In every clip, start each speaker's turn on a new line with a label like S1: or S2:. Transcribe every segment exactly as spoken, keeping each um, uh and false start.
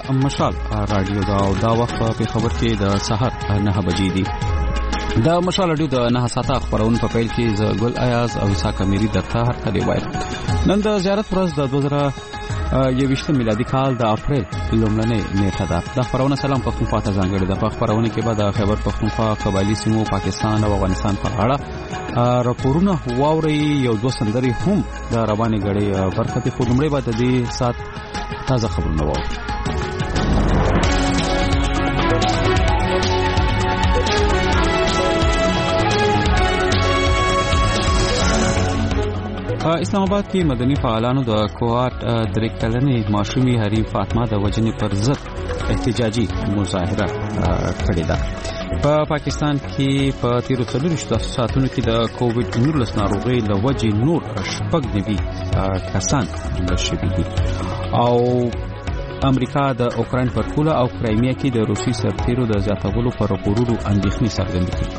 S1: مشال رادیو دا او دا وخت په خبر کې د سحر نه بجې دي. د مشال رادیو د نه ساعته خبرونه په پیل کې ز ګل ایاز او ساکه مری درته هر کله وایي. نن د زیارت ورځ د دوه زره یوویشت میلادي کال د اپریل لومړنۍ نیټه ده. د خبرونه سلام پښتونخوا ته ځانګړې ده. په خبرونه کې به د خیبر پښتونخوا قبایلی سیمو پاکستان او افغانستان په اړه راپورونه واوري. یو دوه سندري هم د روانې غړي برخه دي. خو لومړی به د دې سات تازه خبرونه واورو. اسلام آباد کې مدني فعالانو د کوارټ درې کلنې ماشومې حریم فاطمه د وژنې پر ضد احتجاجي مظاهره کړې ده. په پاکستان کې په تیرو څلوېښتو ساعتونو کې د کووډ نولس ناروغۍ له وجې نور شپږ نوي کسان مړه شوي دي. او امریکا د اوکراین پر پوله او کرایمیا کې د روسي سرتیرو د زیاتولو پر راپورونو اندېښنې څرګندې کړې.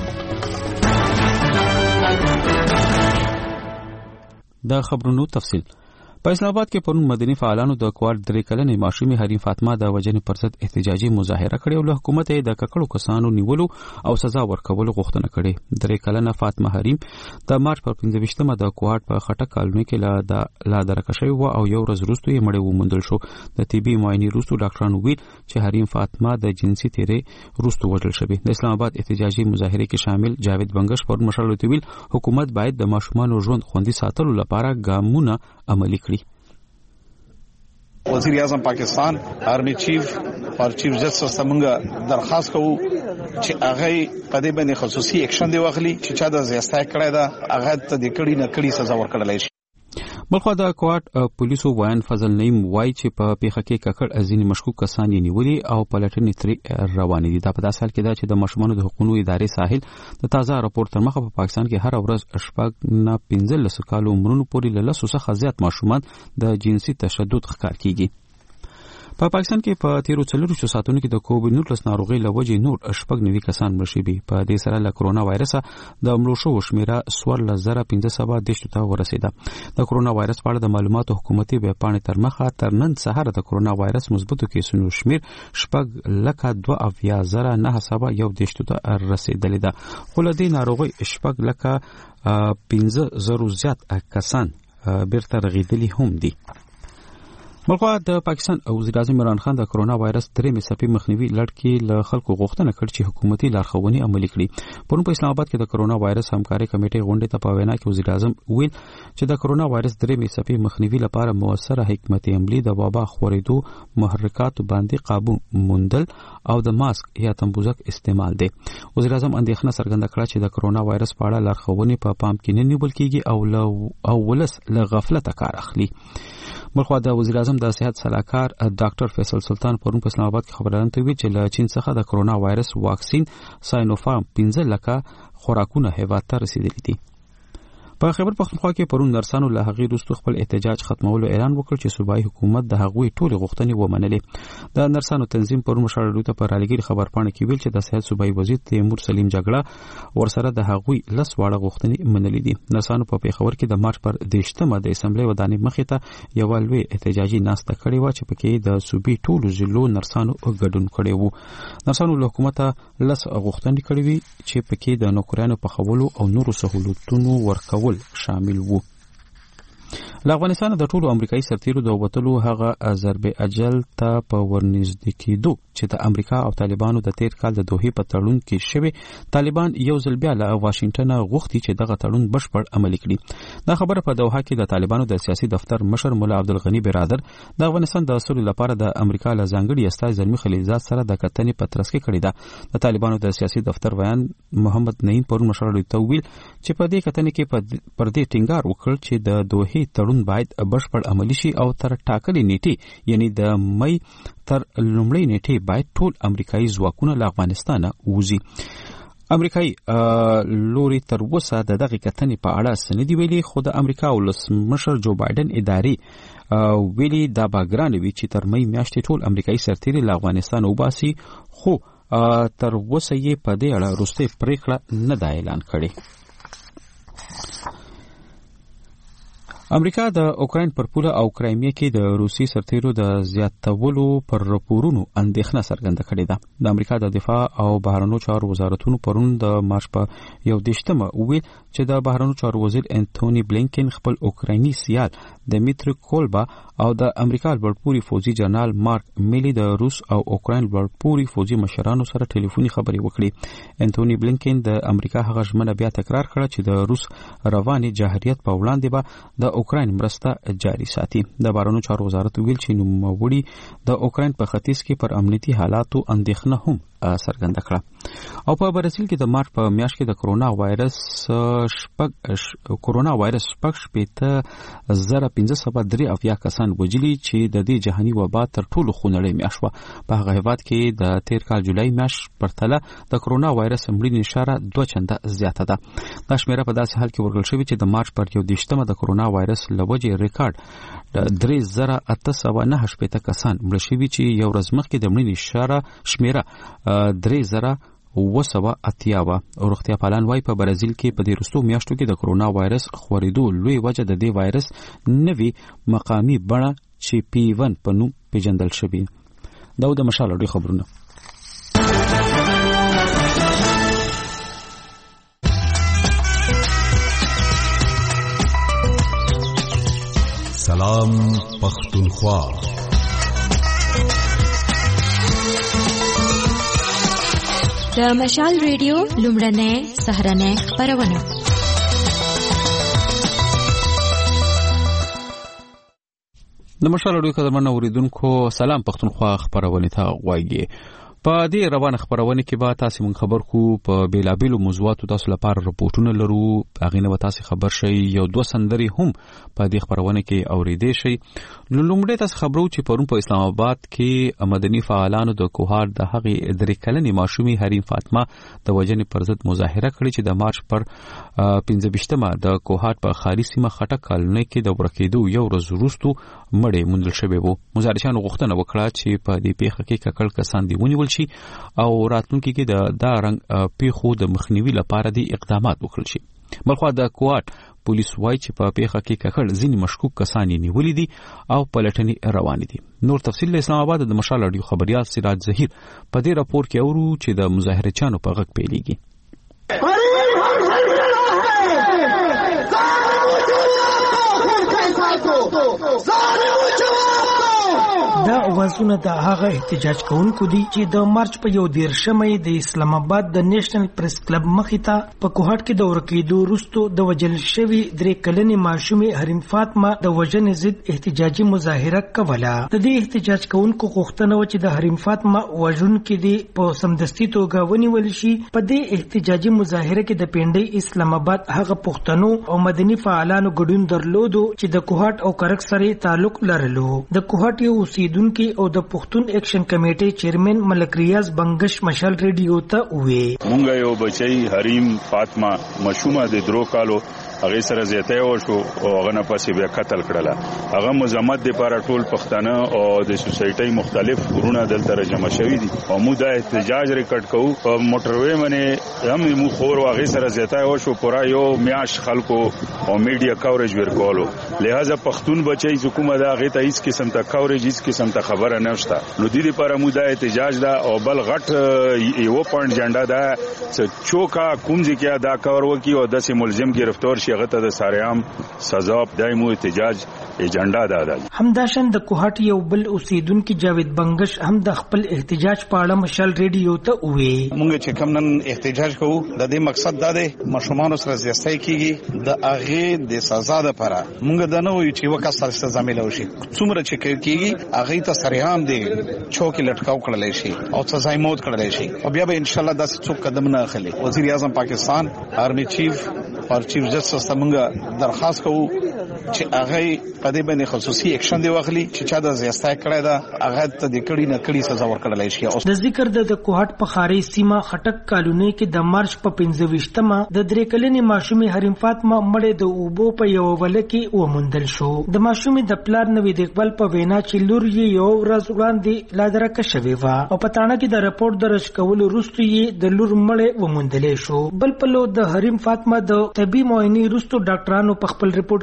S1: د خبرونو تفصیل. په اسلام آباد کې پرون مدني فعالانو د کوارټ درې کلنې ماشومې حریم فاطمه د وژنې پر ضد احتجاجي مظاهره کړې او له حکومت یې د ککړو کسانو نیولو او سزا ورکولو غوښتنه کړې. درې کلنه فاطمه حریم د مارچ پر پنځه ویشتمه د کوارټ په خټک کالوني کې لا د لا درکه شوی و او یو ورځ وروسته یې مړه وموندل شو. د طبي معاینې وروسته ډاکټرانو ویل چې حریم فاطمه د جنسي تیرې وروسته وژل شوې. د اسلام آباد احتجاجي مظاهره کې شامل جاوید بنگش پر مشرلو ویل حکومت باید د ماشومانو ژوند خوندي ساتلو لپاره ګامونه عملي کړي.
S2: وزیر اعظم پاکستان آرمی چیف او چیف جسټس څنګه درخواست کوو چې هغه په دې باندې خصوصي اکشن دی واخلي چې چا د زیاستای کړی دا هغه ته د کړي نه کړي سزا ورکړل شي.
S1: بلخو د کوارټ پولیسو وایي فضل نعیم وایي چې په پیښه کې ککړ ازینی مشکوک کسان یې نیولي او پلټنې ترې روانې دي. دا په داسې حال کې ده چې د ماشومانو د حقوقو ادارې ساحل د تازه راپور تر مخه په پاکستان کې هر ورځ شپږ نه پنځلس کالو عمرونو پورې له لسو څخه زیات ماشومان د جنسي تشدد ښکار کیږي. په پاکستان کې په تیرو څلوېښتو ساعتونو کې د کووډ نولس ناروغۍ له وجې نور شپږ نوي کسان مړه شوي. په دې سره له کرونا وایرس د مړو شوو شمیره څوارلس زره پنځه سوه دېرش ته ورسېده. د کرونا وایرس په اړه د معلوماتو حکومتي ویبپاڼې تر مخه تر نن سهار د کرونا وایرس مثبتو کیسونو شمیر شپږ لکه دوه اویا زره نهه سوه یو دېرش ته رسېدلې ده. خو له دې ناروغۍ شپږ لکه پنځه زرو زیات کسان بیرته رغېدلي هم دي. بلخو د پاکستان وزیر اعظم عمران خان د کرونا وایرس درېمې څپې مخنیوي لړ کې له خلکو غوښتنه کړې چې حکومتي لارښوونې عملي کړي. پرون په اسلام آباد کې د کرونا وایرس همکاري کمیټې غونډې ته په وینا کې وزیر اعظم ویل چې د کرونا وایرس درېمې څپې مخنیوي لپاره موثره حکمت عملي د وبا خورېدو محرکاتو باندې قابو موندل او د ماسک یا تمبوزک استعمال دی. وزیر اعظم اندېښنه څرګنده کړه چې د کرونا وایرس په اړه لارښوونې په پام کې نه نیول کېږي او او ولس له غفلته کار اخلي. بلخو د وزیر اعظم د صحت صلاحکار ډاکټر فیصل سلطان پرون په اسلام آباد کې خبرونه کوي چې له چین څخه د کرونا وایرس واکسین ساینوفارم پنځه لکه خوراکونه هیواد ته رسیدلي دي. په خیبر پښتونخوا کې پرون نرسانو له هغې وروسته خپل احتجاج ختمولو اعلان وکړ چې صوبایي حکومت د هغوی ټولې غوښتنې ومنلې. د نرسانو تنظیم پرون مشاورینو ته په رالیږلي خبرپاڼه کې ویل چې د صحت صوبایي وزیر تیمور سلیم جګړه ورسره د هغوی لس واړه غوښتنې منلې دي. نرسانو په پیښور کې د مارچ پر دېرشمه د اسمبلۍ ودانۍ مخې ته یوه لوی احتجاجي ناسته کړې وه چې پکې د صوبې ټولو ضلعو نرسانو ګډون کړی و. نرسانو له حکومته لس غوښتنې کړې وې چې پکې د نوکریانو پخولو او نورو سهولتونو ورکول شامل وو. له افغانستان د ټولو امریکایي سرتیرو د وټلو هغه ضرب اجل ته په ورنږدې کېدو چې د امریکا او طالبانو د تیر کال د دوحې په تړون کې شوی. طالبان یو ځل بیا له واشنگټن غوښتي چې دغه تړون بشپړ عملي کړي. دا خبره په دوحه کې د طالبانو د سیاسي دفتر مشر مولا عبدالغنی برادر د افغانستان د اصول لپاره د امریکا له ځانګړي استازي زلمی خلیلزاد سره د کتنې په ترڅ کې کړې ده. د طالبانو د سیاسي دفتر ویان محمد نعیم پرون مشرلو ته ویل چې په دې کتنې کې پر دې ټینګار وکړ چې د دوحې تړون باید بشپړ عملي شي او تر ټاکلې نیټې یعنی د مئی تر لومړۍ نیټې باید ټول امریکایي ځواکونه له افغانستانه ووځي. امریکایي لوري تر اوسه د دغه کتنې په اړه څه نه دي ویلي، خو د امریکا ولسمشر جو بایدن ادارې ویلي دا به ګرانه وي چې تر مئی میاشتې ټول امریکایي سرتیري له افغانستانه وباسي، خو تر اوسه یې په دې اړه وروستۍ پریکړه نه ده اعلان کړې. امریکا د اوکراین پر پوله او کرایمیا کې د روسي سرتیرو د زیاتولو پر راپورونو اندېښنه څرګنده کړې ده. د امریکا د دفاع او بهرنیو چارو وزارتونو پرون د مارچ په یو دیشتمه ویل چې د بهرنیو چارو وزیر انټونی بلینکن خپل اوکرایني سیال دمیتری کولبا او د امریکا لوړپوړي فوجي جنرال مارک میلی د روس او اوکراین لوړپوړي فوجي مشرانو سره ټلیفوني خبرې وکړې. انټونی بلینکن د امریکا هغه ژمنه بیا تکرار کړه چې د روس رواني جاهلیت په وړاندې به د اوکراین مرسته جاري ساتي. د بهرنیو چارو وزارت ویل چې نوموړي د اوکراین په ختیځ کې پر امنیتي حالاتو اندېښنه هم څرګنده کړه. او په برازیل کې د مارچ په میاشت کې د کرونا وایرس شپږ کرونا وایرس شپږ شپېته زره پنځه سوه درې اویا کسان وژلي چې د دې جهاني وبا تر ټولو خونړۍ میاشت وه. په هغه هیواد کې د تیر کال جولای میاشت پرتله د کرونا وایرس مړینې شمېره دوه چنده زیاته ده. دا شمېره په داسې حال کې ورکړل شوې چې د مارچ پر یو دیشتمه د کرونا وایرس له وجې ریکارډ درې زره اته سوه نهه شپېته کسان مړه شوي چې یو ورځ مخکې د مړینې شمېره درې زره اوه سوه اتیا وه. روغتیا پالان وايي په برازیل کې په دې وروستو میاشتو کې د کرونا وایرس خورېدو لوی وجه د دې وایرس نوي مقامي بڼه چې پی ون په نوم پیژندل شوې. دا د مشال اړوي خبرونه.
S3: سلام پختونخوا.
S4: د مشال ریډیو لومړنۍ سهارنۍ خپرونه.
S1: د مشال ریډیو قدرمن اوریدونکو سلام پختونخوا خپرونه ته غواړي. په دې روانه خبرونه کې به تاسو مون خبر کو په بیلابیلو موضوعاتو تاسو لپاره رپورټونه لرو. هغه نه تاسو خبر شي یو دوه سندري هم په دې خبرونه کې اوریدې شي. لومړی تاسو خبرو چې پرون په اسلام آباد کې مدني فعالانو د کوهار د هغې درې کلنې ماشومې حریم فاطمه د وژنې پر ضد مظاهره کړې چې د مارچ پر پنځه ویشتمه د کوهار په خاري سیمه خټک کالونۍ کې د ورکېدو یو ورځ وروسته مړې موندل شوې وو. مظاهرچیانو غوښتنه وکړه چې په دې پیښه کې ککړ کسان دي ونیول شي او راتلونکي کې د دا رنګ پیښو د مخنیوي لپاره دي اقدامات وکړل شي. بلخوا د کوهات پولیس وايي چې په پیښه کې ککړ ځینې مشکوک کسان یې نیولي دي او پلټنې روانې دي. نور تفصیل له اسلام آباد د مشال اډیو خبريال سراج ظهیر په دې راپور کې اورو چې د مظاهرچیانو په غږ پیلېږي.
S5: دا اوازونه د هغه احتجاج کوونکو دي چې د مارچ په یو دیرشمه د اسلام آباد د نېشنل پریس کلب مخې ته په کوهات کې د ورکېدو وروسته د وژل شوي درې کلنې ماشومې حریم فاطمه د وژنې ضد احتجاجي مظاهره کوله. د دې احتجاج کوونکو غوښتنه وه چې د حریم فاطمه وژونکي دي په سمدستي توګه ونیول شي. په دې احتجاجي مظاهره کې د پنډۍ اسلام آباد هغه پښتنو او مدني فعالانو ګډون درلودو چې د کوهات او کرک سره تعلق لرلو. د کوهات یو اوسیدونکي او د پښتون اکشن کمیټې چیرمن ملک ریاض بنگش مشال ریډیو ته وی
S6: مونږ یو بچی حریم فاطمه مشومه د درو کالو هغه سره زیاته و شو او هغه نه پسې بیا قتل کړله. هغه مزمت د لپاره ټول پښتانه او د سوسایټي مختلف ورونه دلته جمع شوي دي او موږ د احتجاج ریکارډ کوو په موټروي باندې هم موږ خور هغه سره زیاته و شو پورا یو میاش خلکو او میډیا کاورج ورکولو. لہذا پښتون بچي حکومت هغه ته هیڅ قسم ته کاورج هیڅ قسم ته خبره نشته. نو د دې لپاره موږ د احتجاج دا او بل غټ یو پوینټ جنډا دا چې چوکا کوم ځکه دا کار وکي او د سیم ملزم گرفتار شي هغه ته د ساریام سزا دایمو احتجاج ایجنډا ده.
S5: همداشان د کوهات یو بل اوسیدونکو جاوید بنگش هم د خپل احتجاج په اړه مشال ریډیو ته وی
S2: مونږ چې کوم نن احتجاج کوو د دې مقصد دا دی مشومان سره زیاتای کیږي د هغه د سزا لپاره مونږ د نو چې وکړه سره سزا ملو شي څومره چې کیږي هغه ته سریام دی چوکي لټکاو کړل شي او سزا موت کړل شي او بیا به ان شاء الله داسې څوک قدم نه اخلي. وزیر اعظم پاکستان آرمی چیف او چیف جسټس ته مونږ درخواست کوو چې هغه په دې باندې خصوصي اکشن دی واخلي چې چا د زیاتای کړی دا هغه ته د کړي نه کړي سزا ورکړل شي.
S5: د ذکر د کوهات په خاري سیمه خټک کالونۍ کې د مارچ په پنځه ویشتمه د درې کلنې ماشومې حریم فاطمه مړې د اوبو په یو ول کې وموندل شو. د ماشومې د پلار نوې د خپل په وینا چې لور یې یو ورځ وړاندې لا درکه شوې و او په تاڼه کې د رپورټ درج کولو وروسته یې د لور مړې وموندل شو. بل په لور د حریم فاطمه د طبي معاینې وروسته ډاکټرانو په خپل رپورټ کې ویلي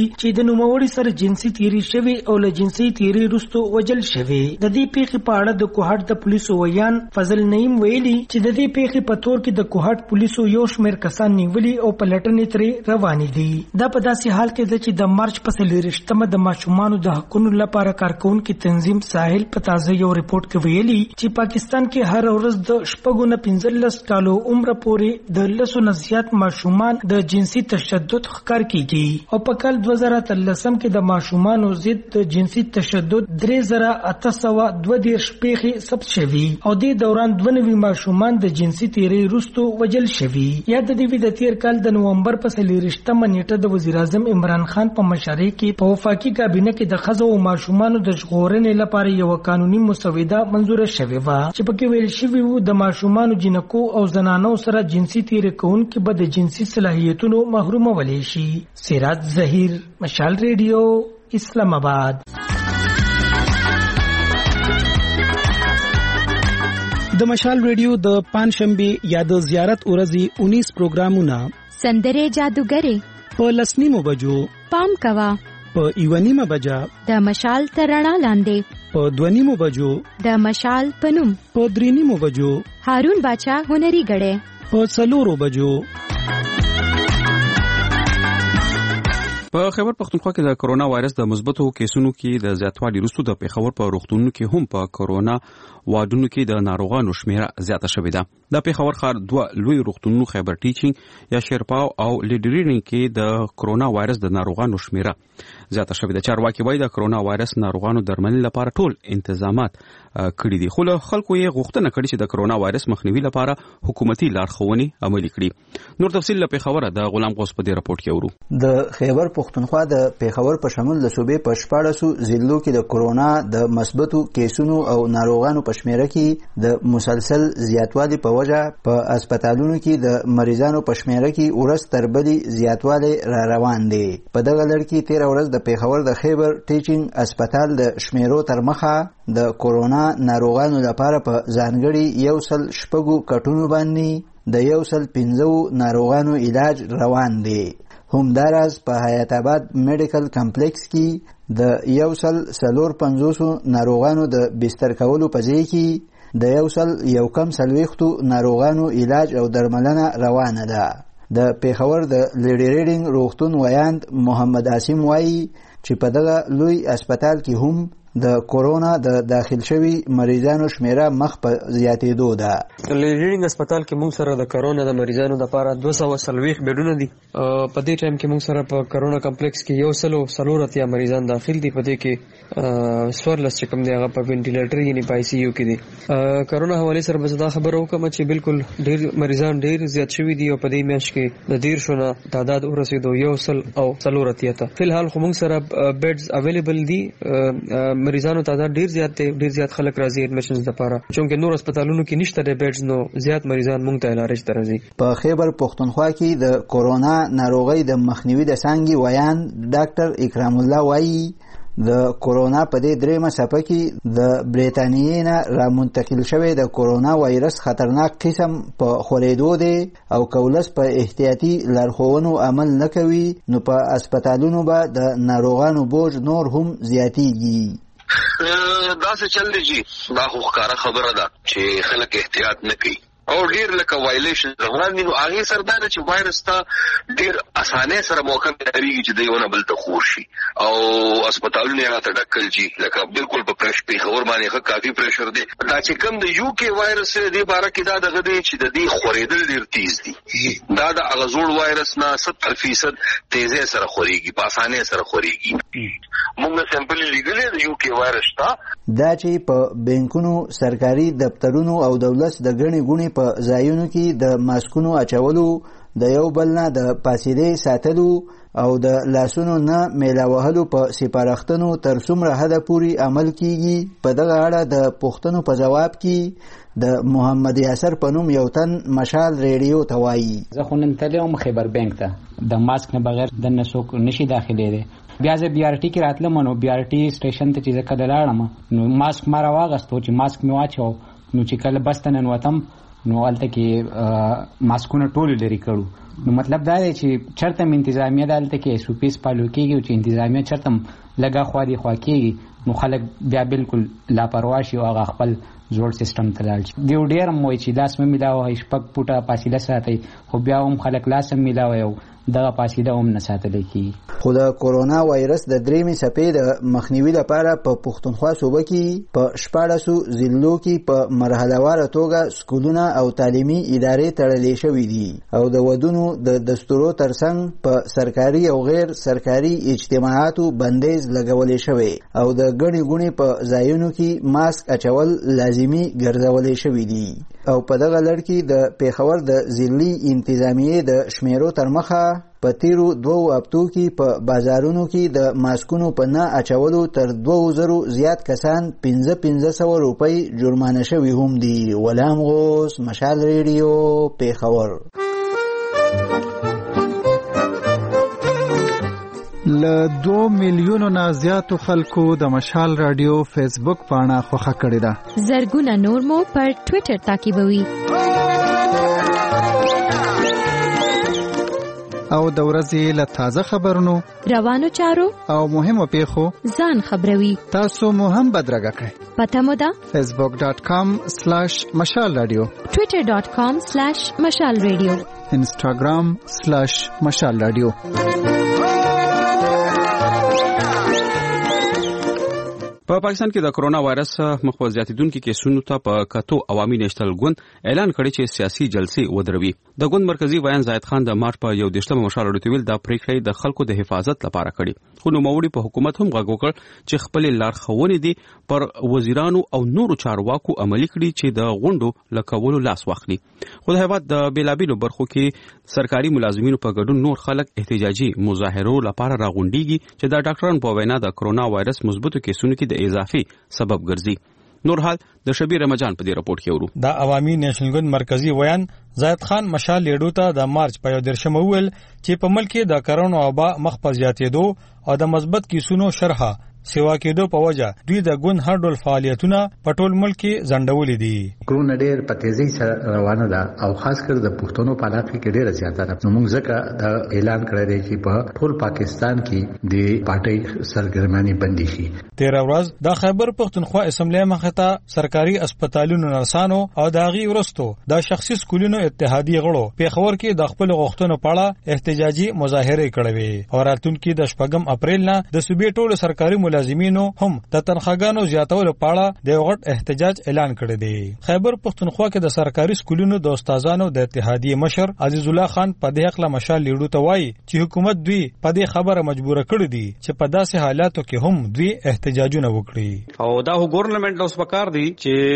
S5: ویلي چې د نوموړي سره جنسي تیری شوی او له جنسي تیری وروسته وجل شوی. د دې پیښې په اړه د کوهاټ د پولیسو ویان فضل نعیم ویلي چې د دې پیښې په تور کې د کوهاټ پولیسو یو شمېر کسان نیولي او په لټنې ترې روانې دي. دا په داسې حال کې ده چې د مارچ په څلېرویشتمه د ماشومانو د حقونو لپاره کارکونکي تنظیم ساحل په تازه یو ریپورت کې ویلي چې پاکستان کې هر ورځ د شپږو نه پنځلس کالو عمر پورې د لسو نه زیات ماشومان د جنسي تشدد ښکار کیږي او په کال دوه زره اتلسم کې د ماشومانو ضد د جنسي تشدد درې زره اته سوه دوه دېرش پیښې ثبت شوي او دې دوران دوه نوي ماشومان د جنسي تیری وروسته وجل شوي. یا د دې د تیر کال د نومبر په څلېرویشتمه نیټه د وزیر اعظم عمران خان په مشرۍ کې په وفاقي کابینه کې د ښځو او ماشومانو د ژغورنې لپاره یو قانوني مسوده منظوره شوې وه چې پکې ویل شوي وو د ماشومانو جنکو او زنانو سره جنسي تیری کوونکي به د جنسي صلاحیتونو محرومولی شي. سراج ظهیر، مشال ریډیو، اسلام آباد.
S7: د مشال ریډیو د پنځشنبه یا د زیارت ورځې انیس پروګرامونه
S4: سندره جادوګرې
S7: په لسنیمو بجو
S4: پام کوا
S7: په ایونیمه بجا
S4: د مشال ترڼا لاندې
S7: په دونیمو بجو
S4: د مشال پنوم
S7: په درینیمو بجو
S4: هارون باچا هنري غړې
S7: په څلورو بجو.
S1: په خیبر پختونخوا کې د کرونا وایرس د مثبتو کیسونو کې د زیاتوالي وروسته د پیښور په روغتونونو کې هم په کرونا وادونو کې د ناروغانو شمیره زیاته شوې ده. د پیښور ښار دوه لوی روغتونونو خیبر ټیچینګ یا شیرپاو او لیډریډینګ کې د کرونا وایرس د ناروغانو شمیره زیاته شوې ده. چارواکي وایي د کرونا وایرس ناروغانو درملنې لپاره ټول انتظامات کړي دي، خو له خلکو یې غوښتنه کړې چې د کرونا وایرس مخنیوي لپاره حکومتي لارښوونې عملي کړي. نور تفصیل له پیښوره د غلام غوث په دې راپورټ کې اورو.
S8: د خیبر پختونخوا د پیښور په شمول د صوبې په شپاړسو ضلعو کې د کرونا د مثبتو کیسونو او ناروغانو په شمیره کې د مسلسل زیاتوالي په وجه په هسپتالونو کې د مریضانو په شمیره کې ورځ تر بلې زیاتوالی را روان دی. په دغه لړ کې تېره ورځ د پیښور د خیبر ټیچینګ هسپتال د شمیرو تر مخه د کرونا ناروغانو لپاره په ځانګړي یو سل شپږو کټونو باندې د یو سل پنځو ناروغانو علاج روان دی. همداراز په حیات آباد میډیکل کمپلیکس کې د یو سل څلور پنځوسو ناروغانو د بستر کولو په ځای کې د یو سل یو کم څلوېښتو ناروغانو علاج او درملنه روانه ده. د پیښور د لیډریډینګ روغتون ویاند محمد عاصم وایي چې په دغه لوی هسپتال کې هم د کورونا د داخل شوي مریضانو شمیره مخ په زیاتېدو ده.
S9: لیډریډینګ هسپتال کې موږ سره د کورونا د مریضانو لپاره دوه سوه څلوېښت بیډونه دي. په دې ټایم کې موږ سره په کورونا کمپلیکس کې یو سلو څلور اتیا مریضان داخل دي. په دې کې څوارلس چې کوم دی هغه په وینټیلیټر یعنې په آی سی یو کې دي. کورونا حوالې سره به زه دا خبره وکړم چې بالکل ډېر مریضان ډېر زیات شوي دي او په دې میاشت کې د دېرشو نه تعداد ورسېدو یو سل او څلور اتیا ته. فلحال خو موږ سره بیډز اویلیبل دي، مریضانو تعداد ډیر زیات دی، ډیر زیات خلک راځي اډمیشنز لپاره، چونکه نور هسپتالونو کې نشته د بیډز، نو زیات مریضان مونږ ته علاج ته راځي.
S8: په خیبر پختونخوا کې د کورونا ناروغۍ د مخنیوي د څانګې ویان ډاکټر اکرام الله وایي د کورونا په دې درېمه څپه کې د بریتانیې نه رامنتقل شوی د کورونا وایرس خطرناک قسم په خورېدو دی او که ولس په احتیاطي لارښوونو عمل نه کوي نو په هسپتالونو به د ناروغانو بوج نور هم زیاتیږي.
S10: دا څه چل دی چې دا خو ښکاره خبره ده چې خلک احتیاط نه کوي او ډیر لکه وایلیشن روان دي. نو هغې سره دا ده چې وایرس ته ډیر اسانۍ سره موقع میلاویږي چې دی ونه بل ته خور شي او هسپتالونه یې راته ډک کړل چې لکه بالکل په پیښور باندې ښه کافي پریشر دی. دا چې کوم د یو کې وایرس دی دې باره کې دا دغه دی چې د دې خورېدل ډیر تیز دي. دا د هغه زوړ وایرس نه ستر فیصد تیزۍ سره خورېږي، په اسانۍ سره خورېږي. موږ سیمپل لیدلی د یو کې وایرس شته.
S8: دا چې په بینکونو، سرکاري دفترونو او دولت د ګڼې ګوڼې په ځایونو کې د ماسکونو اچولو، د یو بل نه د فاصلې ساتلو او د لاسونو نه میله وهلو په سپارښتنو تر څومره حده پورې عمل کیږي. په دغه اړه د پوښتنو په جواب کې د محمد یاسر په نوم یو تن مشال ریډیو ته وایي
S11: زه خو نن تللی وم خیبر بینک ته، د ماسک نه بغیر دننه څوک نشي داخلېدی. بیا زه بي آر ټي کې راتلم نو بي آر ټي سټیشن ته چې زه کله لاړم نو ماسک ما راواغستو چې ماسک مې واچو نو چې کله بس ته ننوتم نو الته کې ماسکونه ټول لري کړو. نو مطلب دا دی چې چرته انتظامیه دالته کې ایس او پی پالو کېږي چې انتظامیه چرته لګا خوا دی خوا کېږي نو خلک بیا بالکل لاپروا شي او هغه خپل زوړ سیستم ته لاړ شي. دیو ډېر موي چې لاس مې ملاوه شپږ پټه فاصله ساتي خو بیا هم خلک لاس هم ملاوي او دغه فاصله هم نه ساتل کېږي.
S8: خو د کورونا وایرس د درېمې څپې د مخنیوي لپاره په پښتونخوا صوبه کې په شپاړسو ضلعو کې په مرحلهواره توګه سکولونه او تعلیمي ادارې تړلې شوې دي او د ودونو د دستورو ترڅنګ په سرکاري او غیر سرکاري اجتماعاتو بندیز لګولې شوی او د ګڼې ګوڼې په ځایونو کې ماسک اچول لازمي ګرځولې شوي دي. او په دغه لړ کې د پیښور د ضلعي انتظامیې د شمیرو تر مخه په تیرو دوو هفتو کې په بازارونو کې د ماسکونو په نه اچولو تر دوو زرو زیات کسان پنځه پنځه سوه روپۍ جرمانه شوي هم دي. غلام غوث، مشال ریډیو، پیښور.
S12: له دوه میلیونو نه زیاتو خلکو د مشال رادیو فیسبوک پاڼه خوښه کړې ده.
S4: زرګونه نور مو پر ټوئیټر تعقیبوي.
S12: او د ورځې له تازه خبرونو،
S4: روانو چارو
S12: او مهمو پیښو
S4: ځان خبروي.
S12: تاسو مو هم بدرګه کړئ.
S4: پته مو ده
S12: فیسبوک ډاٹ کام سلیش مشال رادیو،
S4: ټوئیټر ډاٹ کام سلیش مشال رادیو،
S12: انسټاګرام سلیش مشال رادیو.
S1: په پاکستان کې د کرونا وایرس مخ زیاتیدونکو کیسونو ته په کتو عوامي نېشنل ګوند اعلان کړی چې سیاسي جلسې ودروي. د ګوند مرکزی ویان زاید خان د مارچ په یو دیشتمه مشال اډیټویل د پریکړې د خلکو د حفاظت لپاره کړي. خو نوموړي په حکومت هم غږ وکړ چې خپل لارښوونې دي پر وزیرانو او نورو چارواکو عملي کړي چې د غونډو لکولو لاس واخلي. خو د هیواد د بیلابیلو برخو کې سرکاري ملازمینو په ګډون نور خلک احتجاجي مظاهرو لپاره راغونډيږي چې د ډاکټرانو په وینا د کرونا وایرس مثبتو کیسونو کې د اضافي سبب ګرځي. نور حال د شبیر رمضان په دې راپورټ کې ورو.
S13: د عوامي نېشنل ګوند مرکزی ویان زاید خان مشال لیډو ته د مارچ په یو دیرشمه ویل چې په ملک کې د کرونا وبا مخ په زیاتېدو او د مثبت کیسونو شرحه سیوا کېدو په وجه دوی د ګوند هر ډول فعالیتونه په ټول ملک کې ځنډولې دي.
S14: کرونا ډېر په تیزی سره روانه ده او خاص کر د پښتنو په علاقه کې ډېره زیاته ده. نو موږ ځکه د اعلان کړی دی چې په ټول پاکستان کې د پارټۍ سرګرماني بندي شي.
S13: تیر ورځ د خیبر پښتونخوا اسمبلی مخه ته سرکاري هسپتالونو نرسانو او د هغې وروسته د شخصي سکولونو اتحادیې غړو پیښور کې د خپل غوښتنو په اړه احتجاجي مظاهرې کړې وې او راتلونکي د شپږم اپریل نه د صوبې ټولو سرکاري ملازمینو هم د تنخواګانو زیاتولو په اړه د غټ احتجاج اعلان کړی دی. خیبر پښتونخوا کې د سرکاري سکولونو د استادانو د اتحادیې مشر عزیز الله خان په دې حق له مشال لیډو ته وایي چې حکومت دوی په دې خبره مجبور کړی دی چې په داسې حالاتو کې هم دوی احتجاجونه وکړي.
S15: او دا هو ګورنمنت اوس پکار دی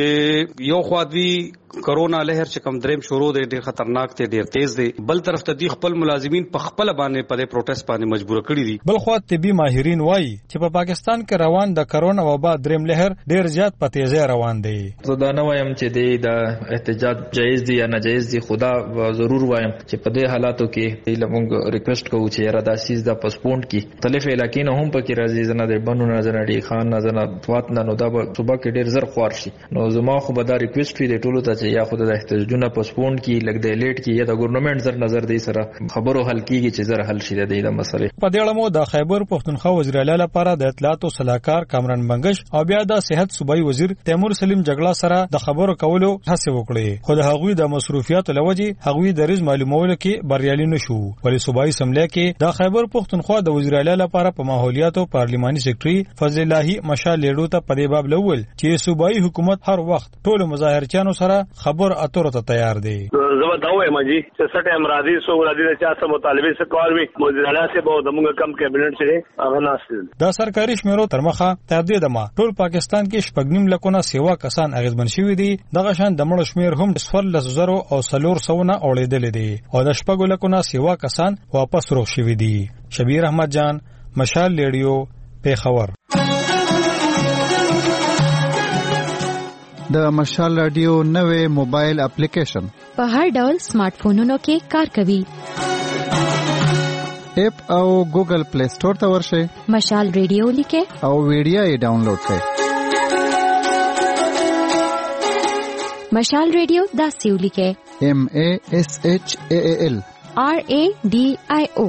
S15: چې یو خوا دوی کرونا لهر چې کم دریم شروع دی ډیر خطرناک دی ډیر تیز دی، بل طرف ته دی خپل ملازمین په خپل باندې په پروټیست باندې مجبور کړی دي.
S13: بل خوا طبي ماهرین وایي چې په پاکستان کې روان د کرونا وبا دریم لهر ډیر زیات په تیزی روان دی.
S16: زه دا نه وایم چې د احتجاج جایز دی یا ناجایز دی، خدا ضرور وایم چې په دې حالاتو کې لمونږ ریکوست کوو چې یاره دا سیز د پسپونډ کی مختلف علاقې نه هم پکې راځي، زنه د بنو نه زنه ډی خان نه زنه فوات نه نو دا به صبح کې ډیر زر خوار شي. نو زما خو به دا ریکوست وي د ټولو ته چې یا خود د احتجاجونه پسپونډ کی لګ د لیټ کی یا د ګورنمنت زر نظر دی سره خبرو حل کیږي چې زر حل شي د دې مسلې.
S13: په دې اړه مو د خیبر پښتونخوا وزیر اعلی لپاره د اطلاعات او صلاحکار کامران بنگش او بیا د صحت صوبایي وزیر تیمور سلیم جګړه سره د خبرو کولو هڅه وکړې، خو د هغوی د مصروفیات لوجې هغوی د ریز معلومولو کې بریالي نشو. ولې صوبایي اسمبلی کې د خیبر پښتونخوا د وزیر اعلی لپاره په ماحولیات او پارلماني سیکریټري فضل الله مشال لیډو ته په دې باب لول چې صوبایي حکومت هر وخت ټول مظاهرچیانو سره خبر اترو ته تیار دی.
S17: زما دا وایم چې څه ټایم راځي سو راځي چې تاسو مطالبه څه کول وي وزیر اعلی سے به د موږ کم کابینټ سره هغه ناسل.
S13: د سرکاري شمیرو تر مخه تر دې دمه ټول پاکستان کې شپږنیم لکونه سیوا کسان اغیزمن شوي دي. دغه شان د مړو شمیر هم څوارلس زره او څلور سوه نه اوړېدل دي او د شپږو لکونه سیوا کسان واپس روغ شوي دي. شبیر احمد جان، مشال ریډیو، پیښور.
S12: د مشال رادیو نوې موبایل اپلیکیشن
S4: په هر ډول سمارټ فونونو کې کار کوي.
S12: اپ او ګوګل پلی سٹور ته ورشئ،
S4: مشال ریډیو لیکه او
S12: ویډیو یې ډاونلوډ کړئ.
S4: مشال ریډیو داسې ولیکئ
S12: M A S H A A L
S4: R A D I O.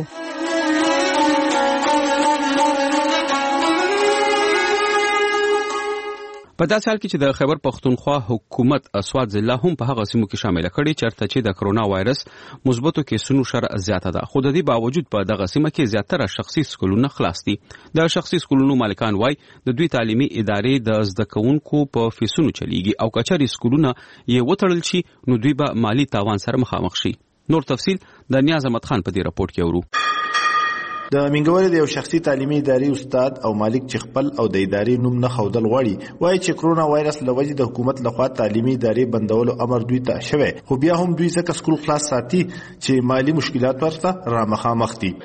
S1: په داسې حال کې چې د خیبر پختونخوا حکومت اسوات ضلع هم په هغه سیمو کې شامل کړي چېرته چې د کرونا وایرس مثبتو کیسونو شرح زیاته ده، خو د دې باوجود په دغه سیمه کې زیاتره شخصي سکولونه خلاص دي. د شخصي سکولونو مالکان وایي د دوی تعلیمي ادارې د زده کوونکو په فیسونو چلیږي او کچاري سکولونه یې وتړل شي نو دوی به مالی تاوان سره مخامخ شي. نور تفصیل د نیاز احمد خان په دې راپورټ کې اورو.
S18: د منګورې د یو شخصي تعلیمي ادارې استاد او مالک چې خپل او د ادارې نوم نه خودل غواړي وایي چې کرونا وایرس لوجې د حکومت لخوا تعلیمي ادارې بندولو امر دوی ته شوی، خو بیا هم دوی ځکه سکول خلاص ساتي چې مالی مشکلات ورته را مخامخ دي.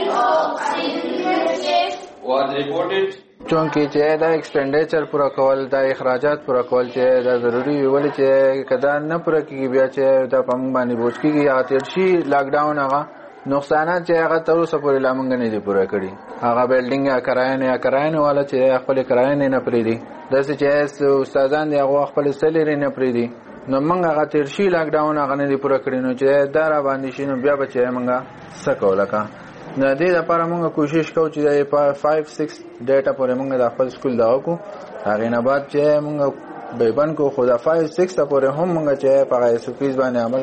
S19: چونکه چې دا ایکسپنډیچر پورا کول، دا اخراجات پورا کول چې دا ضروری ویل چې کدا نه پورا کیږي بیا چې دا پم باندې بوج کیږي یا تیر شي لاک ډاون هغه نقصانات چې هغه تر اوسه پورې لا مونږ نه دي پوره کړي. هغه بلډینګ یا کرایه یا کرایه والا چې خپل کرایه نه پریدي، داسې چې استادان دی هغه خپل سیلری نه پریدي، نو مونږ هغه تیر شي لاک ډاون هغه نه دي پوره کړي، نو چې دا را باندې شي نو بیا به چې مونږ څه کوو. لکه د دې لپاره مونږ کوشش کوو چې په فایو سکس ډیټا پورې مونږ د خپل سکول دا وکړو، هغې نه بعد چې مونږ بیبان کو خدا فایو سکس پورې هم مونږ چې په ایس او پیز باندې عمل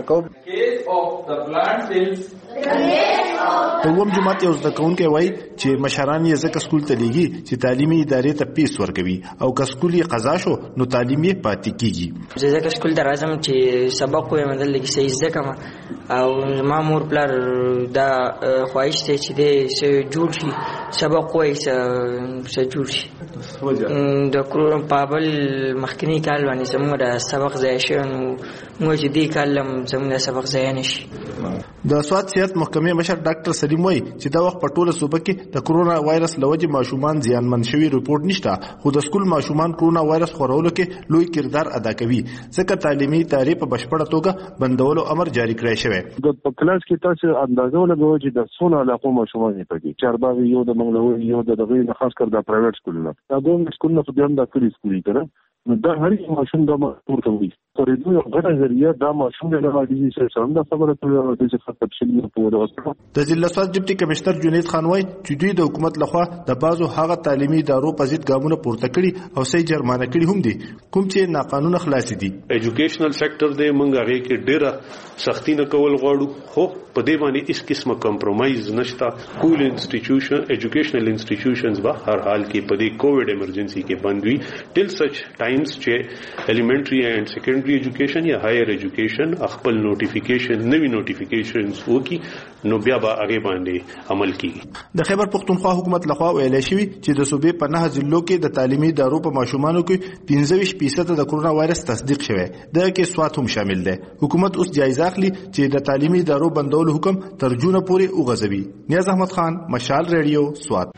S19: کوو.
S18: په ووم جماعت یو زده کوونکی وایي چې مشران یې ځکه سکول ته لیږي چې تعلیمي ادارې ته پیس ورکوي او که سکول یې قضا شو نو تعلیم یې پاتې کیږي.
S20: زه ځکه سکول ته راځم چې سبق وایم دلته کې صحیح زده کړم او زما مور پلار دا خواهش دی چې دې جوړ شي سبق وایي څه جوړ شي. د کرونا په بل مخکنی کال باندې زموږ د سبق ځای شوی نو موږ چې دې کال هم زموږ د سبق ځای نه شي.
S18: د سواد صحت محکمې مشر ډاکټر سلیم وایي چې دا وخت په ټوله صوبه کې د کرونا وایرس له وجې ماشومان زیانمن شوي رپورټ نشته، خو د سکول ماشومان کرونا وایرس خورولو کې لوی کردار ادا کوي ځکه تعلیمي ادارې په بشپړه توګه بندولو امر جاری کړی شوی.
S21: د کلاس کې تاسو اندازه ولګوئ چې د څونه علاقو ماشومان یې پکې چارباغ یو د منګلوي یو د دغې خاص کر د پرایویټ سکولونو دا دوه سکولونه خو هم د کلی سکولي کړه نو دا هر یو ماشوم د مور کوي پرېدو یو غټه ذریعہ دا ماشوم د لغادي سره سم د خبره ته د خطر شلی په وروسته.
S18: د ضلع سواد ډیپټي کمشنر جنید خان وایي چې دوی د حکومت لخوا د بازو هغه تعلیمي ادارو په ضد ګامونه پورته کړي او سې جرمانه کړي هم دي کوم چې ناقانونه خلاص دي.
S22: ایجوکیشنل سېکټر دې مونږ هغه کې ډېره سختی نه کول غواړو، خو په دې باندې هیڅ قسمه کمپرومایز نشته. کول انسټیټیوشن ایجوکیشنل انسټیټیوشنز به هر حال کې په دې کووډ ایمرجنسي کې بند وي ټل سچ ټایمز چې ایلیمنټری اینڈ سیکنډري ایجوکیشن یا هایر ایجوکیشن خپل نوټیفیکیشن نوی نوټیفیکیشنز وکي نو بیا به هغه باندې عمل کیږي.
S18: د خیبر پختونخوا حکومت لخوا ویل شوی چې د صوبې په نه ضلعو کې د تعلیمي ادارو په ماشومانو کې پنځه ویشت فیصد د کرونا وایرس تصدیق شوی، د کې سوات هم شامل دی. حکومت اوس جایزه اخلي چې د تعلیمي ادارو بندولو حکم تر جون پورې وغځوي. نیاز احمد خان، مشال ریډیو، سوات.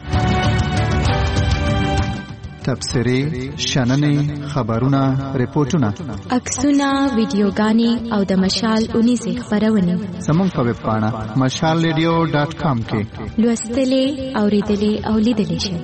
S12: تبصرې، شننې، خبرونه، ریپورتونه،
S4: عکسونه، ویډیوګانې او د مشال اونیزې خبرونه
S12: زموږ په ویب پاڼه مشال ریډیو ډاټ کام کې
S4: لوستلې، اوریدلې او لیدلې شئ.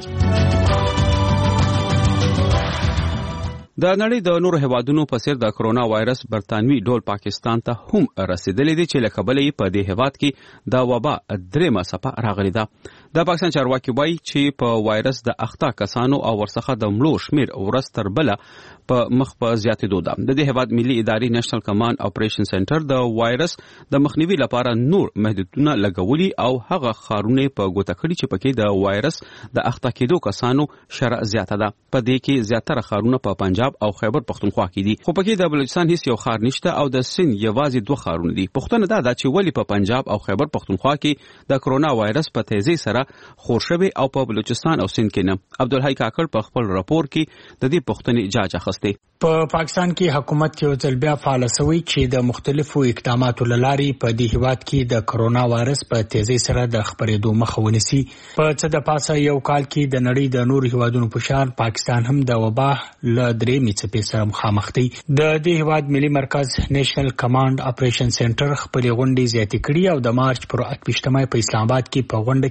S1: د نړۍ د نورو هیوادونو په څیر د کرونا وایرس برتانوي ډول پاکستان ته هم رسیدلې دي چې لکه بلې په دې هیواد کې د وبا درېمه څپه راغلې ده. د پاکستان چارواکي وایي چې په وایرس د اخته کسانو او ورڅخه د مړو شمیر ورځ تر بله په مخ په زیاتېدو ده. د دې هیواد ملي ادارې نېشنل کمانډ اپریشن سنټر د وایرس د مخنیوي لپاره نور محدودیتونه لګولي او هغه ښارونه په ګوته کړي چې پکې د وایرس د اخته کېدو کسانو شرح زیاته ده. په دې کې زیاتره ښارونه په پنجاب او خیبر پختونخوا کې دي، خو پکې د بلوچستان هیڅ یو ښار نشته او د سند یوازې دوه ښارونه دي. پوښتنه دا ده چې ولې په پنجاب او خیبر پختونخوا کې د کرونا وایرس په تیزی سره خور شوی او په بلوچستان او سند کې نه؟ عبدالحی کاکړ په خپل راپور کې د دې پوښتنې جاج اخیستی.
S23: په پاکستان کې حکومت یو ځل بیا فعال شوی چې د مختلفو اقداماتو لاري په دې هیواد کې د کرونا وایرس په تیزی سره د خپرېدو مخه ونیسي. په څه د پاسه یو کال کې د نړۍ د نور هیوادونو په شان پاکستان هم د وبا له درېمې څپې سره مخامخ دی. د دې هیواد ملي مرکز نېشنل کمانډ اپریشن سنټر خپل غونډې زیاتې کړې او د مارچ پر اته ویشتمه په اسلام آباد کې په غونډه کې په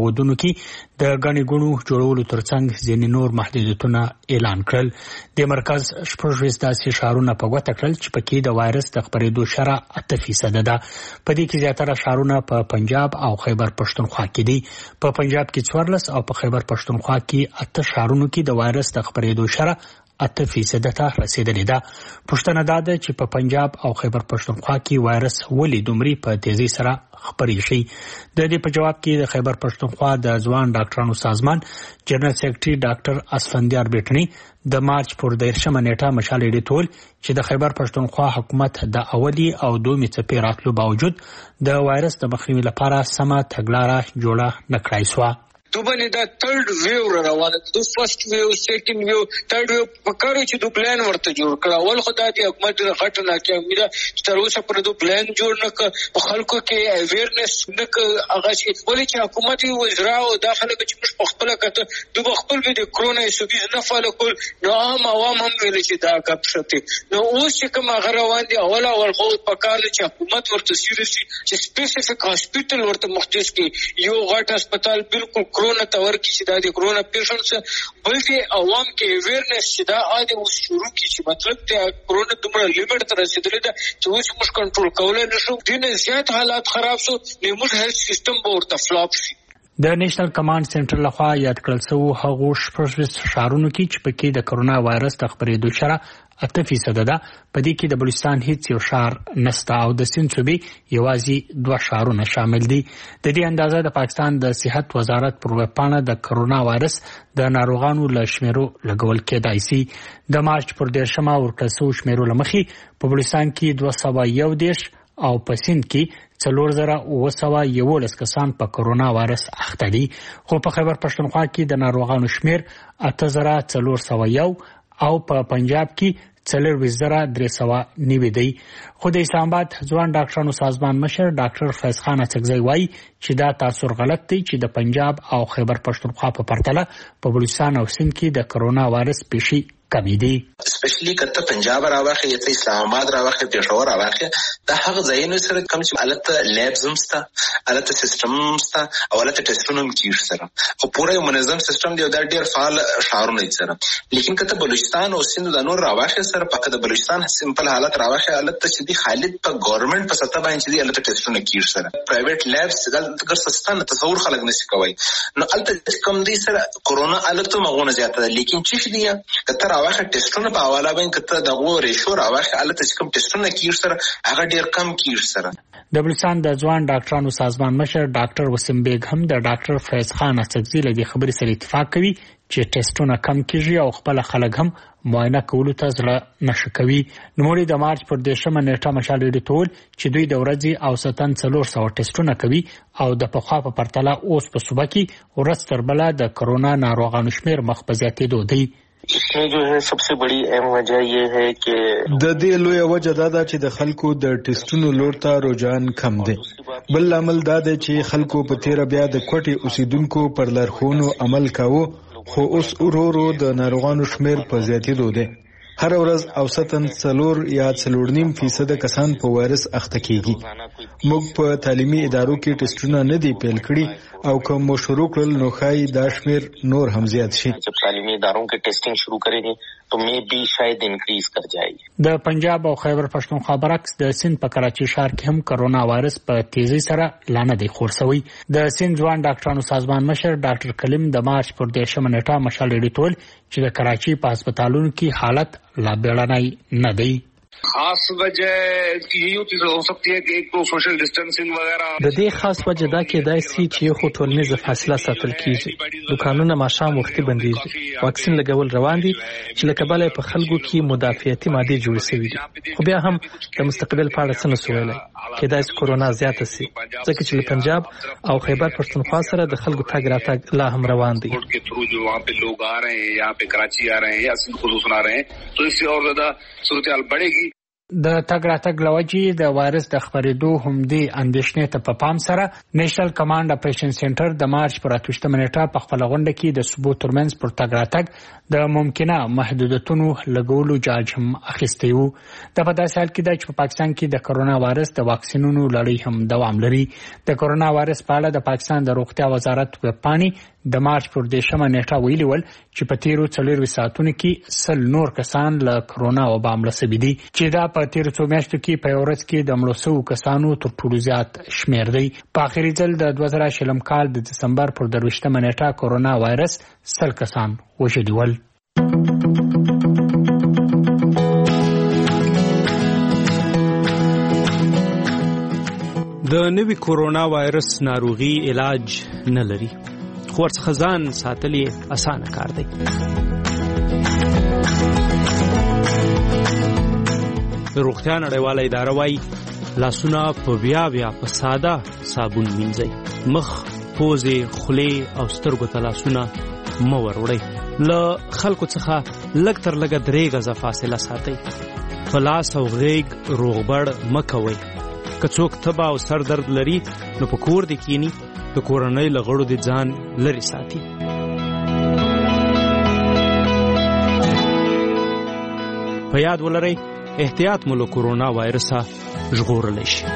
S23: ودونو کې د غني ګونو جوړولو ترڅنګ ځینې نور محدودیتونه اعلان کړل. د مرکز شپږ ویشت داسې ښارونه په ګوته کړل چې پکې د وایرس د خپرېدو شرح اته فیصده ده. په دې کې زیاتره ښارونه په پنجاب او خیبر پښتونخوا کې دي. په پنجاب کې څوارلس او په خیبر پښتونخوا کې اته ښارونو کې د وایرس د خپرېدو شرح اته فیصده ته رسیدلې ده. پوښتنه دا ده چې په پنجاب او خیبر پښتونخوا کې وایرس ولې دومره په تیزی سره خپرې شي. د دې په جواب کې د خیبر پښتونخوا د ځوان ډاکټرانو سازمان جنرال سیکریټري ډاکټر اسفندیار بیٹنی د مارچ پر دیرشمه نیټه مشال ایډیټول چې د خیبر پښتونخوا حکومت د اولی او دومي څپې راتلو باوجود د وایرس د مخنیوي لپاره سمه تګلاره جوړه نکړای شوه.
S2: تو باندې دا تھرد ویو را روانه ده. فرست ویو، سیکنډ ویو، تھرد ویو په کارو چې دو پلان ورته جوړ کړه. اول خدای دې حکومت غټ نه کې امید چې تر اوسه پر دو پلان جوړ نه ک په خلکو کې اویرنس نه ک هغه چې ولې چې حکومت وزرا او داخله کې چې په خپل کته دو خپل به د کرونا سوبیز نه فالو کول نو عام عوام هم ویل چې دا کپ شته. نو اوس چې کوم هغه روان دي اول اول خو په کار چې حکومت ورته سیریسي چې سپیسیفیک هاسپټل ورته مختص کې یو غټ هسپتال بالکل کرونا تور کې چې دا د کرونا پیشنټس بلکې عوام کې اویرنس چې دا اده اوس شروع کی چې مطلب ته کرونا دومره لیمټ ته رسیدلی ده چې اوس موږ کنټرول کولای نشو. دینه زیات حالات خراب شو نو موږ هیلث سیستم به ورته فلاپ شي.
S23: د نېشنل کمانډ سنټر لخوا یاد کړل شو هغه شپږ شهرونو کې چې پکې د کرونا وایرس د خپرېدو شرح اته فیصده ده. په دې کې د بلوچستان هیڅ یو ښار نسته او د سیند صوبې یوازې دوه ښارونه شامل دي. د دې اندازه د پاکستان د صحت وزارت پر ویبپاڼه د کرونا وایرس د ناروغانو له شمیرو لګول کېدای شي. د مارچ پر دیرشمه ورکړل شوو شمیرو له مخې په بلوچستان کې دوه سوه یو دېرش او په سیند کې څلور زره اوه سوه یولس کسان په کرونا وایرس اخته دي. خو په خیبر پښتونخوا کې د ناروغانو شمیر اته زره څلور سوه یو او په پنجاب کې څلورویشت زره درې سوه نوي دی. خو د اسلام آباد ځوان ډاکټرانو سازمان مشر ډاکټر فیض خان اڅکزی وایي چې دا تاثر غلط دی چې د پنجاب او خیبر پښتونخوا په پرتله په بلوچستان او سیند کې د کرونا وایرس پیښې کمی دي.
S3: اسپیشلی کته پنجاب راوخه یا اسلام آباد راوخه پېښور راوخه دا هغه ځایونه سره کوم چې الته لیبز هم ستا الته سیستم هم ستا او الته ټیسټونه هم کیږي سره او پوره منظم سیستم دی دا ډیر فعال ښارونه سره. لیکن کته بلوچستان او سیند د نور راوخه سره پکې د بلوچستان سمپل حالت راوخه الته چې دی خالد په ګورنمنت په سطح باندې دی الته ټیسټونه کیږي سره. پرایویټ لیبز دغه سستانه تصور خلک نشي کوي. نو الته کوم دی سره کرونا الته مغونه زیاته لیکن چې دی کته راوخه ټیسټونه په حواله باندې کته دغه ریشو راوخه الته چې کوم ټیسټونه کیږي سره هغه ډیر کم کیږي سره.
S23: د بلوچستان د ځوان ډاکټرانو سازمان مشر ډاکټر وسیم بیگ هم د ډاکټر فیض خان اڅکزی له دې خبرې سره اتفاق کوي چې ټیسټونه کم کیږي او خپل خلک هم معاینه کولو ته زړه نشي کوي. نوموړي د مارچ پر دیرشمه نیټه مشال ایډیټول چې دوی د ورځې اوسطاً څلور سوه ټیسټونه کوي او د پخوا په پرتله اوس په صوبه کې ورځ تر بله د کرونا ناروغانو شمیر مخ په زیاتېدو دی.
S6: इसमें जो है सबसे बड़ी अहम वजह ये है कि
S24: د دې لوی وجه دا ده چې د خلکو د ټیسټونو لور ته رجحان کم دی. بل عمل دا دی چې خلکو په تیر بیا د کوټي اوسیدونکو پر لارښوونو عمل کاوه خو اوس ورو ورو د ناروغانو شمیر په زیاتېدو دی. هر ورځ اوسطاً څلور یا څلور نیم فیصد کسان په وایرس اخته کیږي. موږ په تعلیمي ادارو کې ټیسټونه نه دی پیل کړي او کوم مو شروع کړل نو ښایي دا شمیر نور هم زیات شي.
S6: जब تعلیمي اداروں के टेस्टिंग शुरू करेंगे तो मे बी शायद इंक्रीज कर जाएगी.
S23: د پنجاب او خیبر پښتونخوا برعکس د سیند په کراچي ښار کې هم کرونا وایرس په تیزی سره لانه دی خور شوی. د سیند ځوان ډاکټرانو سازمان مشر ډاکټر کلیم د مارچ پر دیرشمه نیټه مشال ایډیټول چې د کراچي په هسپتالونو کې حالت لا بیړنی نه دی.
S25: خاص وجہ یہ ہو سکتی ہے کہ ایک تو سوشل ډیسټنسینګ وغیرہ.
S26: د دې خاص وجه دا کېدای شي چې یو خو ټولنیزه فاصله ساتل کیږي. دکانونه ماښام وختي بندېږي. واکسین لګول روان دي چې له کبله په خلکو کې مدافعتي ماده جوړ شوې دي. خو بیا هم د مستقبل په اړه څه نه سو ویلی. کېدای شي کرونا زیاته شي ځکه چې له پنجاب او خیبر پښتونخوا سره د خلکو تګ راتګ لا هم روان دی.
S25: के थ्रू जो वहाँ पे लोग आ रहे हैं यहाँ पे कराची आ रहे हैं या सिंध खसूसन आ रहे हैं तो इससे और ज्यादा सूरत हाल बढ़ेगी.
S23: د تګ راتګ لوجې د وایرس د خپرېدو همدې اندېښنې ته په پام سره نېشنل کمانډ اپریشن سنټر د مارچ پر اتوشتمه نیټه په خپل غونډه کې د صوبو ترمنځ پر تګ راتګ د ممکنه محدودیتونو لګولو جاج هم اخیستی وو. د په داسې حال کې ده چې په پاکستان کې د کرونا وایرس د واکسینونو لړۍ هم دوام لري. د کرونا وایرس په اړه د پاکستان د روغتیا وزارت ویب پاڼې د مارچ پر دیشمه نیټه ویلي ول چې په تیرو څلورو ساعتونو کې سل نور کسان له کرونا وبا مړه شوي دي چې دا په تیرو څو میاشتو کې په یوه ورځ کې د مړو شویو کسانو تر ټولو زیات شمېر دی. په آخري ځل د دوه زره شلم کال د دسمبر پر درویشتمه نیټه کرونا وایرس سل کسان وژلي ول.
S5: د نوي کرونا وایرس ناروغي علاج نه لري، خو ورڅخه ځان ساتل یې اسانه کار دی. د روغتیا نړیواله اداره وایي لاسونه په بیا بیا په ساده صابون مینځئ. مخ، پوزې، خولې او سترګو ته لاسونه مه وروړئ. له خلکو څخه لږ تر لږه درې غزه فاصله ساتئ. په لاس او غیږ روغبړ مه کوئ. که څوک تبه او سر درد لري نو په کور دې کینی، د کورنۍ له غړو دې ځان لرې ساتي. په یاد ولرئ احتیاط مو له کرونا وایرسه ژغورلی شي.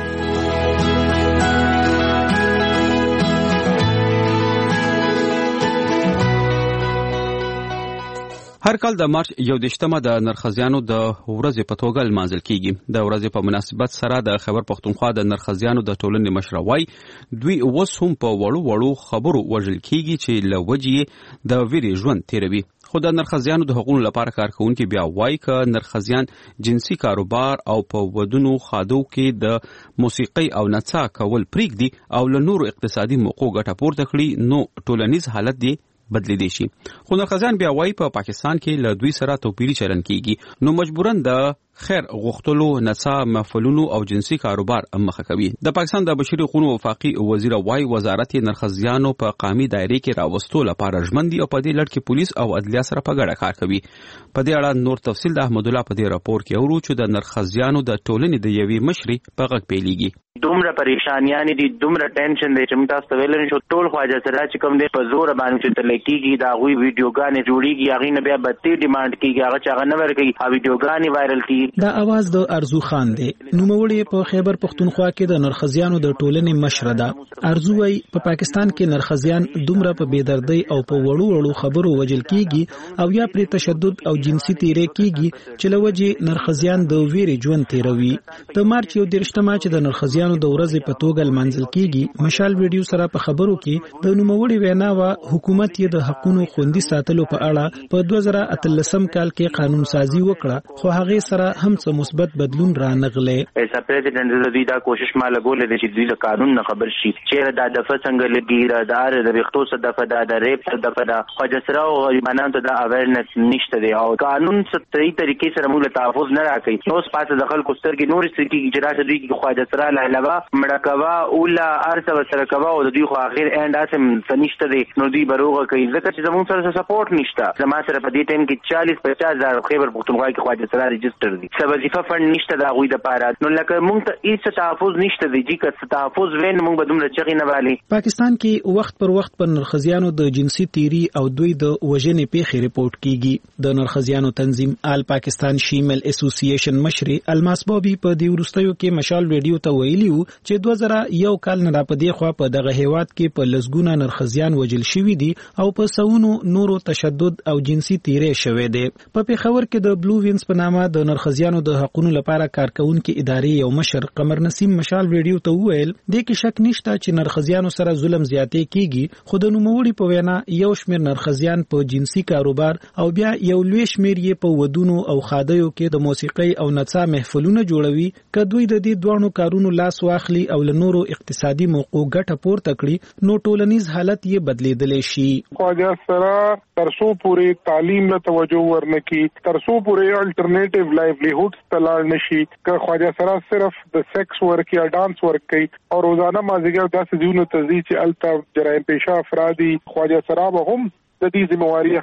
S1: هر کال د مارچ یو دشتمه د نرخزیانو د ورځې په توګه لمانځل کیږي. د ورځې په مناسبت سره د خیبر پښتونخوا د نرخزیانو د ټولنې مشر وایي دوی اوس هم په وړو وړو خبرو وژل کیږي چې له وجې د ویرې ژوند تیروي. خو د نرخزیانو د حقوقو لپاره کارکونکي بیا وایي که نرخزیان جنسي کاروبار او په ودونو خادو کې د موسیقي او نڅا کول پریږدي او له نورو اقتصادي موقعو ګټه پورته کړي نو ټولنیز حالت دی بدلیدي شي. خو نرخزیان بیا وایي په پا پاکستان کې له دوی سره توپیري چلن کیږي نو مجبورن د خیر غوښتلو، نڅا، محفلونو او جنسي کاروبار مخه کوي. د پاکستان د بشري حقوقو وفاقي وزیر وایي وزارت یې نرخزیانو په قامي دایره کې راوستو لپاره ژمن دي او په دې لړ کې پولیس او عدلیه سره په ګډه کار کوي. په دې اړه نور تفصیل د احمد الله په دې راپور کې اورو چې د نرخزیانو د ټولنې د یوې مشرې په غږ پیلېږي.
S7: دومره پریشانیان دي، دومره ټینشن دی چې موږ تاسو ته ویل نشو. ټول خواجه سره چې کوم دی په زور باندې چې تل کېږي دا غوي ویډیوګانې جوړیږي، هغه نه بیا بدتي ډیماند کیږي، هغه چې هغه نه ورکوي او ویډیوګانې وایرل کیږي.
S8: دا आवाज د ارزو خان دی، نوموړی په خیبر پښتونخوا کې د نرخزیانو د ټولنې مشره ده. ارزو وايي په پاکستان کې نرخزیان دومره په بېدردۍ او په وړو وړو خبرو وژل کیږي او یا پرې تشدد او جنسي تیری کیږي چې له وجې نرخزیان د ویرې ژوند تیروي. د مارچ یو دېرشتمه چې د نرخزیانو د ورځې په توګه لمانځل کیږي، مشال ویډیو سره په خبرو کې د نوموړي وینا وا حکومت یې د حقوقو خوندي ساتلو په اړه په دوه زره اتلسم کال کې قانون سازي وکړه، خو هغه سره هم څه مثبت بدلون را نغلې.
S7: ایسا پریزیدنت د دوی دا کوشش ما لګولې چې دوی د قانون نه خبر شي چې دا د څنګه لګي دا د وختو څخه د فدا د ریپ د فدا خواجه سره او غریبانو ته د اویرنس نشته دی او قانون صحیح طریقې سره موږ تحفظ نه راکړي. نو سپاسه د خلکو سترګې نور سترګې اجرا دوی کې خواجه سره لا علاوه مړکوا اولا ارسه سره کوا او دوی خو اخر اند اسم فنشته دی نو دوی بروغه کوي ځکه چې زموږ سره سپورټ نشته. زما سره په دې ټیم کې چالیس پچاس هزار خیبر پښتونخوا کې خواجه سره ريجستر دي. سبزيفه فند نشته دا غوي د پاره نو لکه موږ ته هیڅ تحفظ نشته دی چې تحفظ وین موږ به دومره چغې نه والي.
S8: پاکستان کې وخت پر وخت پر نرخزیانو د جنسي تیری او دوی د وژنې پیښې ریپورت کیږي. د نرخزیانو تنظیم آل پاکستان شیمل اسوسییشن مشري الماس بوبي په دې وروستیو کې مشال ویډیو ته ویلي وو چې دوه زره یو کال نه په دې خوا په دغه هیواد کې په لسګونه نرخزیان وژل شوي دي او په سونو نورو تشدد او جنسي تیری شوی دی. په پیښور کې د بلو وینز په نامه د نرخزیانو د حقوقو لپاره کارکونکو ادارې یو مشر قمر نسیم مشال ویډیو ته وویل د کې شک نشته چې نرخزیانو سره ظلم زیاتې کیږي، خو د نوموړي په وینا یو شمېر نرخزیان په جنسي کاروبار او بیا یو لوی شمېر یې په ودونو او خادیو کې د موسیقي او نڅا محفلونه جوړوي. که دوی د دې دوه کارونو لاس واخلي او له نورو اقتصادي موقعو ګټه پورته کړي نو ټولنیز حالت یې بدلیدلی شي.
S9: خواجه سره ترسو پورې تعلیم له توجه ورنکي، ترسو پورې الټرنیټیو لایولیهودز تلاړ نشي، که خواجه سره صرف د سیکس ورک یا ډانس ورک کوي او روزانه مازیګر داسې ځایونو ته ځي چې الته جرایم پیشه افرادي خواجه سره به هم د دې ذمہواری اخلي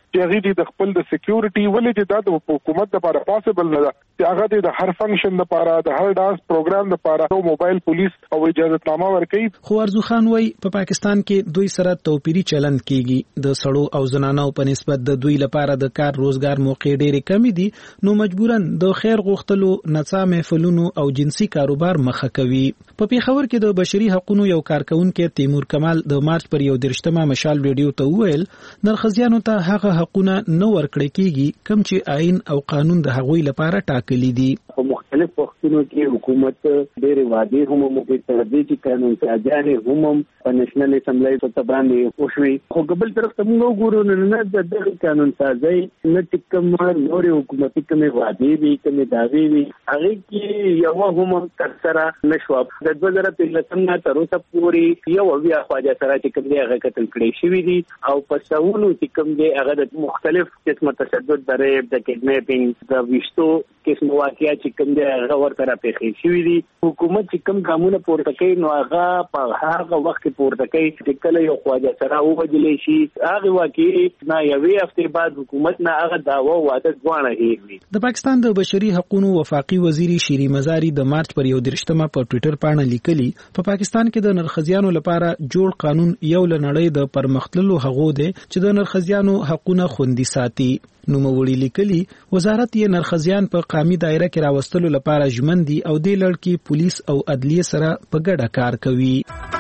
S9: چې هغه د خپل د سکیورټي ولې چې دا د حکومت لپاره پاسبل نه ده چې هغه د هر فنکشن لپاره د هر ډانس پروګرام لپاره نو موبایل پولیس او اجازه نامه ورکړي.
S8: خو ارزو خان وای په پاکستان کې دوی سره توپیری چلند کیږي. د سړو او زنانو په نسبت د دوی لپاره د کار روزګار موقع ډېرې کم دي، نو مجبورن د خیر غوښتلو نڅا محفلونو او جنسي کاروبار مخه کوي. په پیښور کې د بشري حقوقو یو کارکونکو تیمور کمال د مارچ پر یو درشتمه مشال ویډیو ته وویل نرخزیانو ته هغه حقونه نه ورکړي کیږي کوم چې آئین او قانون د هغوی لپاره ټاکلي دي.
S10: په مختلف وختونو کې حکومت ډېر وعدې هم موږ ته د دې قانون سازانه هم په نېشنل اسمبلی په باندې وشوي، خو قبل طرف ته موږ ګورو نه د دغه قانون سازي نه تکم نور حکومتي کومه وعدې وي کومه داوی وي هغه کې یو هم تر نشو. د دوه زره پنځلسم نه تر اوسه پورې یو بیا خواجه سره چې کوم دی هغه قتل کړی شوی دي او په ساونو چې کوم دی هغه د مختلف قسمه تشدد د ریپ د کډنیپینګ د وشتو قسم واقعیا چې کوم دی هغه ورته راپېښې شوی دي. حکومت چې کوم ګامونه پورته کوي نو هغه په هغه وخت کې پورته کوي چې کله یو خواجه سره ووجلې شي هغه واقعي نه یوې هفته بعد حکومت نه هغه داوا واده ځوانه هېوي.
S8: د پاکستان د بشري حقوقو وفاقي وزیر شيري مزاري د مارچ پر یو درشتمه په ټوئیټر باندې لیکلي په پاکستان کې د نرخزیانو لپاره جوړ قانون یو لنړۍ د پرمختللو حقوق دی چې د نرخزیانو حقوقونه خوندي ساتي. نو موړي لیکلي وزارت یې نرخزیان په قامي دایره کې راوستلو لپاره ژمن دي او د لړکی پولیس او عدلیه سره په ګډه کار کوي.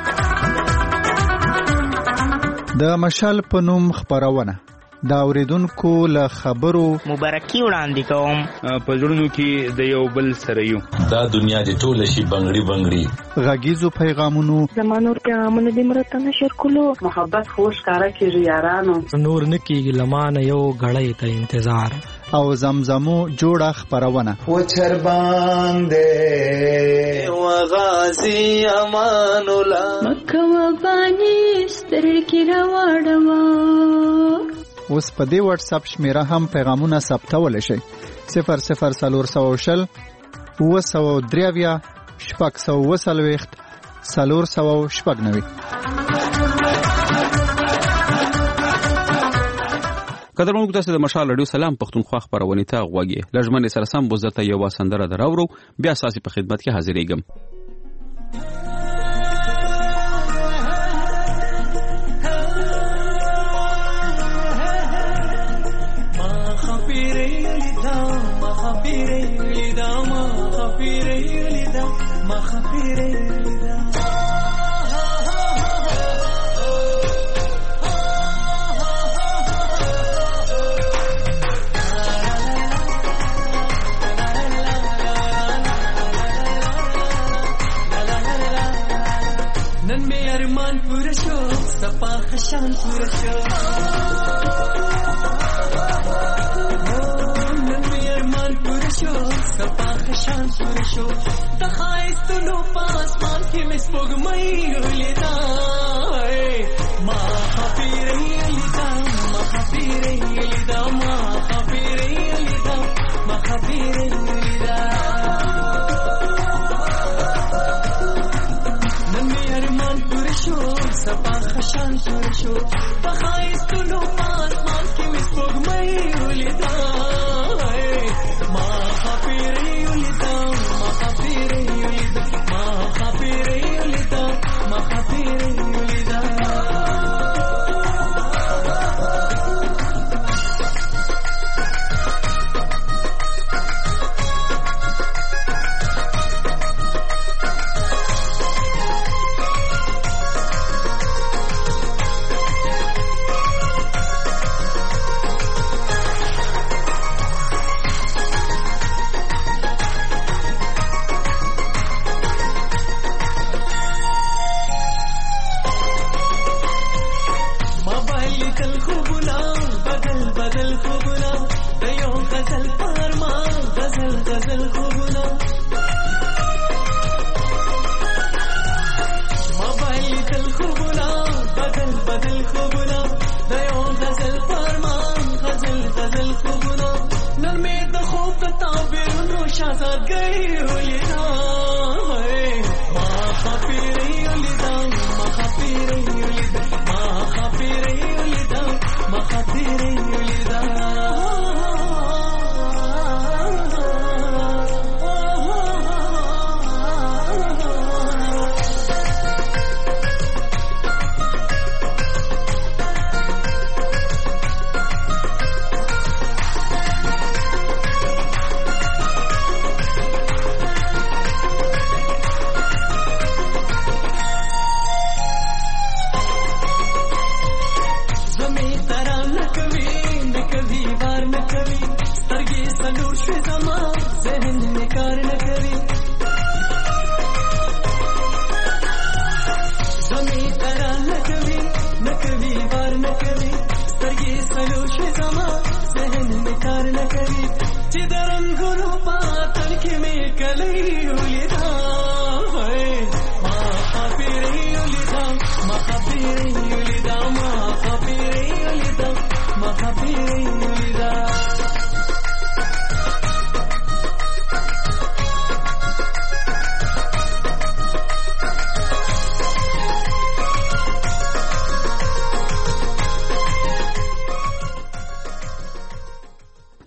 S12: د مشال په نوم خبرونه دا اوریدونکو له خبرو
S11: مبارکي وړاندې کوم
S14: په ژوندونو کې د یو بل سره یو
S15: دا دنیا د ټول شي بنگړي بنگړي
S12: غږیزو پیغامونو
S16: زمانور پیغامونه د مرته نشر کولو محبت خوش کارا کې یارانو
S26: نور نکیږي لمانه یو غړې ته انتظار
S12: او زمزمو جوړه خبرونه
S17: و چر باندې و غازی امان الله
S4: مکه و بانی ستر کې راوړم.
S12: اوس په دې واتس اپ شمیره هم پیغامونه ثبتول شي صفر صفر سلور سو شل و سو دریویا شپږ سو وسلويخت سلور سو شپږ نوي.
S1: قدرمنو تاسو د مشال رادیو سلام پښتونخوا خبرونه ته غوږی لږمن سره سم بوزته یو وسندره دراورو بیا اساسي په خدمت کې حاضرېږم.
S27: شان پورا شو نن می ارمان پورا شو سپا خشان پورا شو د خایستونو پاسمان کې مې سپوږمۍ ولیدا ما خبرې لیدا ما خبرې لیدا ما خبرې لیدا ما خبرې لیدا نن می ارمان پورا شو سپا خشان پورا شو د خایستونو پاسمان کې مې سپوږمۍ ولیدا ما خبرې ولیدا ما خبرې ولیدا ما خبرې ولیدا ما خبرې ولیدا شازاد گئی ولیدا ما خبرې ولیدا ما خبرې ولیدا ما خبرې ولیدا ما خبرې ولیدا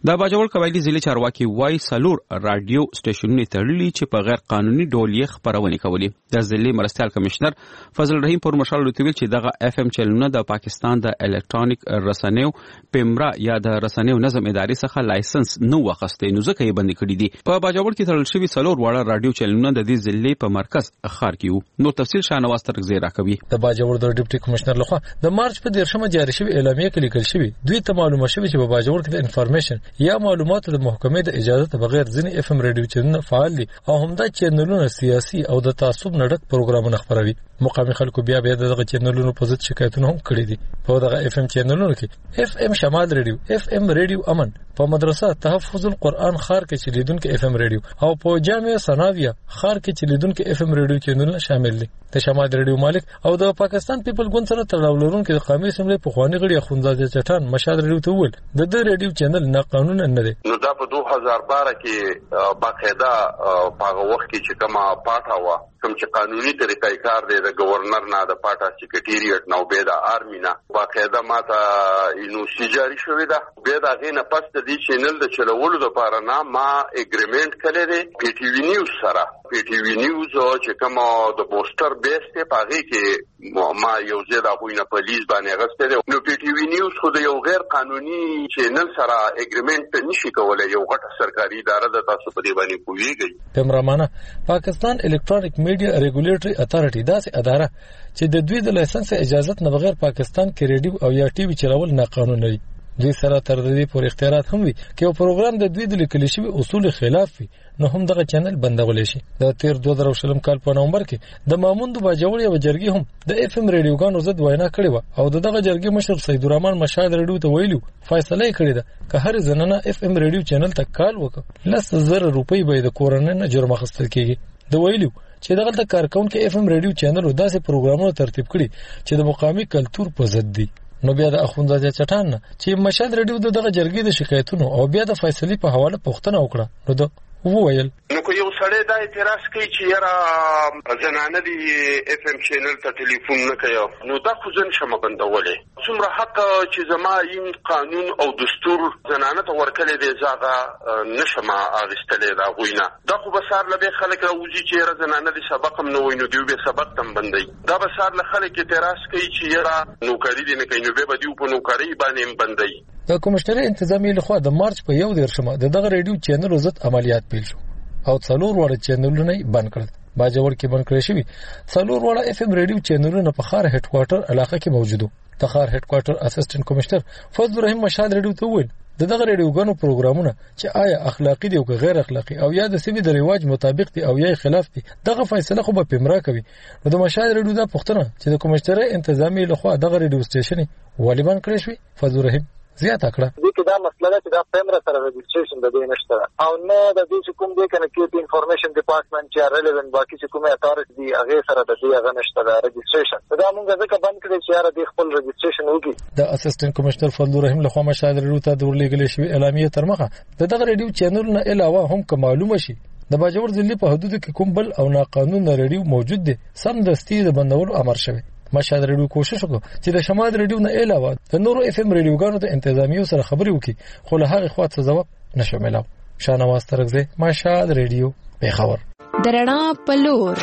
S1: د باجوړ قبایلی ضلع چارواکي وای سلور رادیو سټیشنونه تړلي چې په غیر قانوني ډول یې خبرونه کولې. د ضلع مرستیال کمشنر فضل رحیم پر مشال لوتویل چې دغه اف ام چینلونه د پاکستان د الکترونیک رسنیو پیمرا یا د رسنیو نظم ادارې څخه لایسنس نو واخستې، نو ځکه یې بند کړي دي. په باجوړ کې تړل شوی سلور واړه رادیو چینلونه د دې ضلع په مرکز خار کې وو. نو تفصیل شاهنواز ترغزی راکوي.
S2: د باجوړ د ډیپټي کمشنر لخوا د مارچ په دیرشمه جاری شوی اعلامیه کې لیکل شوی دوی ته معلومه شوی چې په باجوړ کې د انفارمیشن یا معلوماتو د محکمې د اجازه بغیر ځینې اف ام رادیو چینلونه فعال دي او همدا چینلونه سیاسي او د تعصب نه ډک پروګرامونه خبروي. مقامي خلکو بیا بیا دغه چینلونو په ضد شکایتونه هم کړي دي. په دغه اف ام چینلونو کې اف ام شمال رادیو، اف ام رادیو امن، په مدرسه تحفظ القرآن خار کې چلیدونکو اف ام رادیو او په جامعه ثانویه خار کې چلیدونکو اف ام رادیو چینلونه شامل دي. د شمال رادیو مالک او د پاکستان پیپل ګوند سره تړاو لرونکو د قومي اسمبلی په خواني غړي اخوندزاده چټان مشال رادیو ته ول د د رادیو چینل نه قانون نه دی.
S13: نو دا په دو هزار بارہ کې باقاعده په وخت کې چې کومه پاټه وا کوم چې قانوني طریقې کار دی د گورنر نه د پاټا سیکریټریټ نو به د آرمی نه باقاعده ماته انو سجاري شوې ده. به دا غینه پس د دې چینل د چلولو لپاره نه ما اګریمنت کړی دی پی ټی وی نیوز سره. پی ټی وی نیوز چې کوم د بوستر بیس ته پاږي کې ما یو زیاده غوینه په لیز باندې غسته دی. نو پی ټی وی نیوز خو د یو غیر قانوني چینل سره اګریمنت نشي کولای. یو غټه سرکاري اداره د تاسو په دی باندې کویږي.
S2: پیمرامانه پاکستان الکترونیک میډیا ریګولیټری اتارټي داسې اداره چې د دوی د لایسنس اجازه نه بغیر پاکستان کې ریډیو او یا ټي وی چلول نه قانوني دي. دوی سره تر دې پورې اختیارات هم وي چې یو پروګرام د دوی د لیکل شوی اصول خلاف وي نو هم دغه چینل بندول شي. د تیر دوه زره شلم کال په نومبر کې د ماموند باجوړ یو جرګي هم د اف ام ریډیوګانو ضد وینا کړې و او دغه جرګي مشر سید الرحمن مشاد ریډیو ته ویلو فیصله کړې ده چې هر زنانه اف ام ریډیو چینل ته کال وکړي لس زره روپۍ به د کورنۍ نه جرم اخیستل کیږي. د ویلو چې دغه د کارکونکو اف ام ریډیو چینل داسې پروګرامونه ترتیب کړي چې د مقامی کلچر په ضد دي. نو بیا د اخوندزاده چټان چې مشهد ریډیو دغه جرګې د شکایتونو او بیا د فیصلې په حواله پوښتنه وکړه نو د وویل
S13: نو کو یو سړی دا اعتراض کوي چې یاره زنانه دی اف ام چینل ته ټلیفون نه کوي نو دا خو ځن شمه بندولې څومره حق چې زما این قانون او دستور زنانه ته ورکړي دی زاغه نشمه اغستلې دا غوینه. دا خو بسار لبه خلک راوځي چې یاره زنانه دی سبق هم نه وینو دی به سبق تم بندي. دا بسار له خلک اعتراض کوي چې یاره نوکری دی نه کوي نو به دی په نوکری باندې بندي.
S2: د کمشنري انتظامی لخوا د مارچ په یو دیرشمه د دغه ریډیو چینل ضد عملیات پیل شو او څلور وړه چینلونه بند کړل. باجوړ کې بند کړی شوی څلور وړه اف ام ریډیو چینلونه په خار هډ کوارټر علاقه کې موجود وو. د خار هډ کوارټر اسسټنټ کمشنر فضل رحیم مشاد ریډیو ته وویل دغه ریډیوګانو پروګرامونه چې آیا اخلاقی دي او غیر اخلاقی او یا د سیمې د ریواج مطابق دي او یا خلاف دي دغه فیصله خو به پیمرا کوي. نو د مشاد ریډیو دا پوښتنه چې د کمشنري انتظامی لخوا دغه ریډیو سټیشن والیبان کړی شوی فضل رحیم زیاته کړه.
S18: دې کې دا مسله چې دا پیمرا سره رجسټریشن د دې نشته او نه د دې چې کوم دې کنه کې انفارمیشن ډپارټمنټ چې ریلیونت باقي چې کومه اتارټي دی هغه سره د دې هغه نشته د رجسټریشن. دا موږ ځکه بند کړی چې یاره دې خپل رجسټریشن وکړي. د اسسټنټ کمشنر فضل رحیم لخوا مشاهده ریډیو ته د ورلېږل شوی اعلامیه تر مخه دغه ریډیو چینل نه علاوه هم که معلومه شي د باجوړ ضلع په حدود کې کوم بل او ناقانونه ریډیو موجود دي سم دستي د بندولو امر شوی. مشهد ریډیو کوشش وکړ چې د شمال ریډیو نه علاوه د نورو اف ام ریډیوګانو د انتظامیو سره خبرې وکړي خو له هغه خواته ځواب نشو ملاو. شاهنواز ترغزی مشهد ریډیو پیښور.
S4: درنا پلور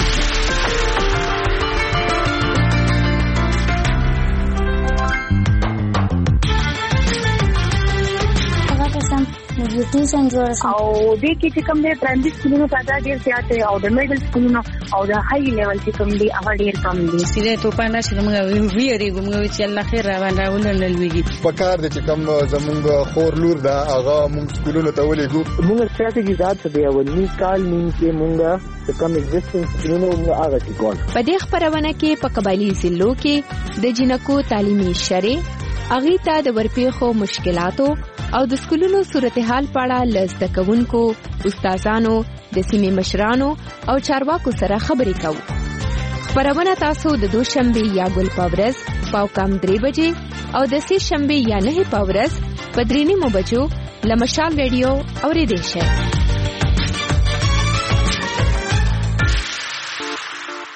S19: نیوټریشن جوړ شي او د کې چې کوم د پرایمري سکولونو تعداد ډیر زیات دی او د میډل سکولونو او د های لیول چې کوم دی هغه ډیر کم دی.
S20: سیده ته پانا چې موږ ویریږو موږ چې الله خیر روان راولل لویږي
S21: په کار د چې کوم زمونږ خور لور دا هغه موږ سکولونو ته ولېګو.
S19: موږ ستراتیژي ذات دی او نیم کال نیم کې موږ کوم ایگزیسټنس سکولونو موږ هغه چې کول.
S4: په دې خبرونه کې په قبایلی ضلعو کې د جنکو تعلیمي شری اغي ته د ورپېخو مشکلاتو او د سکولونو صورتحال په اړه لزده کوونکو استادانو د سیمې مشرانو او چارواکو سره خبرې کوو. خبرونه تاسو د دوشنبه یا ګل پاورز پاو کم درې بجې او د سې شنبه یا نه پاورز په درې نیمو بجو لمشال ریډیو اوریدئ شئ.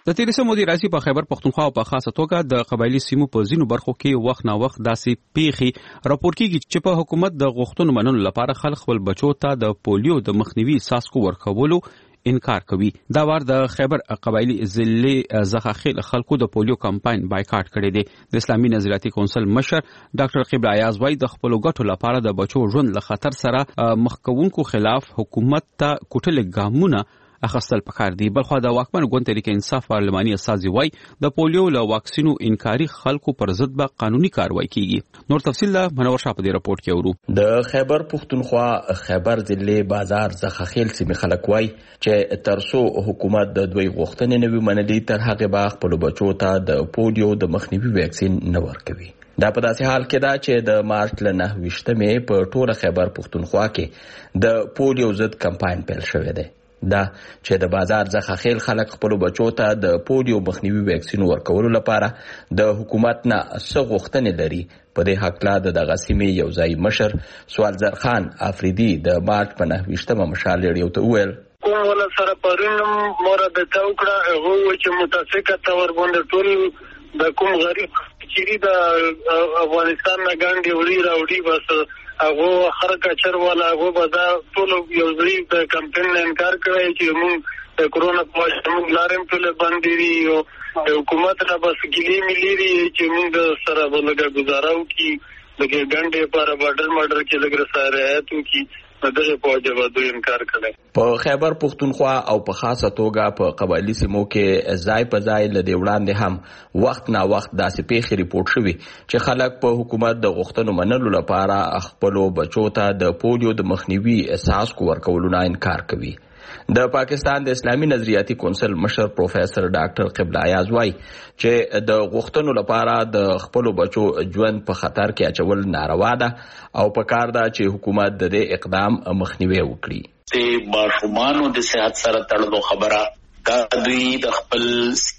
S1: د تیریسه مودي راځي په خیبر پختونخوا او په خاصه توګه د قبایلی سیمو په ځینو برخو کې وخت نا وخت داسې پیخي راپور کیږي چې په حکومت د غوښتنو منلو لپاره خلک خپل بچو ته د پولیو د مخنیوي ساسکو ورکولو انکار کوي. دا وار د خیبر قبایلی ضلع زخاخیل خلکو د پولیو کمپاین بایکاټ کړی دی. د اسلامي نظریاتي کونسل مشر ډاکټر قبله ایاز وايي د خپل ګټو لپاره د بچو ژوند له خطر سره مخ کوونکو خلاف حکومت ته کوټل ګامونه اخستل پکار دی. بلخو د واکمن ګوند تحریک انصاف پارلماني استازي وای د پولیو له واکسینو انکاري خلکو پر ضد به قانوني کاروایی کیږي. نور تفصیل له منور شاه په دې رپورت کې اورو.
S3: د خیبر پختونخوا خیبر ضلع بازار زخاخیل سیمه خلک وای چې ترسو حکومت د دوی غوښتنې نوي منلي تر هغه به خپل بچو ته د پولیو د مخنیوي ویکسین نه ورکوي. دا په داسې حال کې دا چې د مارچ له نهه ویشتمې په ټوله خیبر پختونخوا کې د پولیو ضد کمپاین پیل شوی دی. دا چې د بازار زخاخیل خلک خپل بچو ته د پولیو مخنیوي ویکسین ورکولو لپاره د حکومت نه څه غوښتنې لري. په دې حق لا د دغه سیمې یو ځای مشر سوالزر خان افریدي د مارچ په نهه ویشتمه مشال ریډیو ته وویل
S5: کوم ولا سره پرونم مورده توکړه هغه چې متاسفه تور باندې ټول د کوم غریب چې د افغانستان نه ګاندې وړي راوړي بس هغه خرکا چر والا هغه بدا ټول یو ځای د کمپاین انکار کوي چې موږ د کرونا په واسطه موږ لارم ټول باندې دی او حکومت را بس ګلی ملي دی چې موږ سره بلګه گزاراو کی دغه ګاندې پر بارډر مارډر کې لګره سره اتو کی دغه په جواب انکار کړي.
S3: په خیبر پختونخوا او په خاصه توګه په قبایلی سیمو کې ځای په ځای له دې وړاندې هم وخت نا وخت داسې پیښې ریپورت شوي چې خلک په حکومت د غوښتنو منلو لپاره خپل بچو ته د پولیو د مخنیوي اساسکو ورکولو نه انکار کوي. د پاکستان د اسلامي نظریاتي کونسل مشر پروفیسور ډاکټر قبله ایاز وايي چې د غوښتنو لپاره د خپل بچو ژوند په خطر کې اچول ناروا ده او په کار ده چې حکومت د دې اقدام مخنیوي وکړي.
S6: د ماشومانو د صحت سره تړلو خبره دا دوی د خپل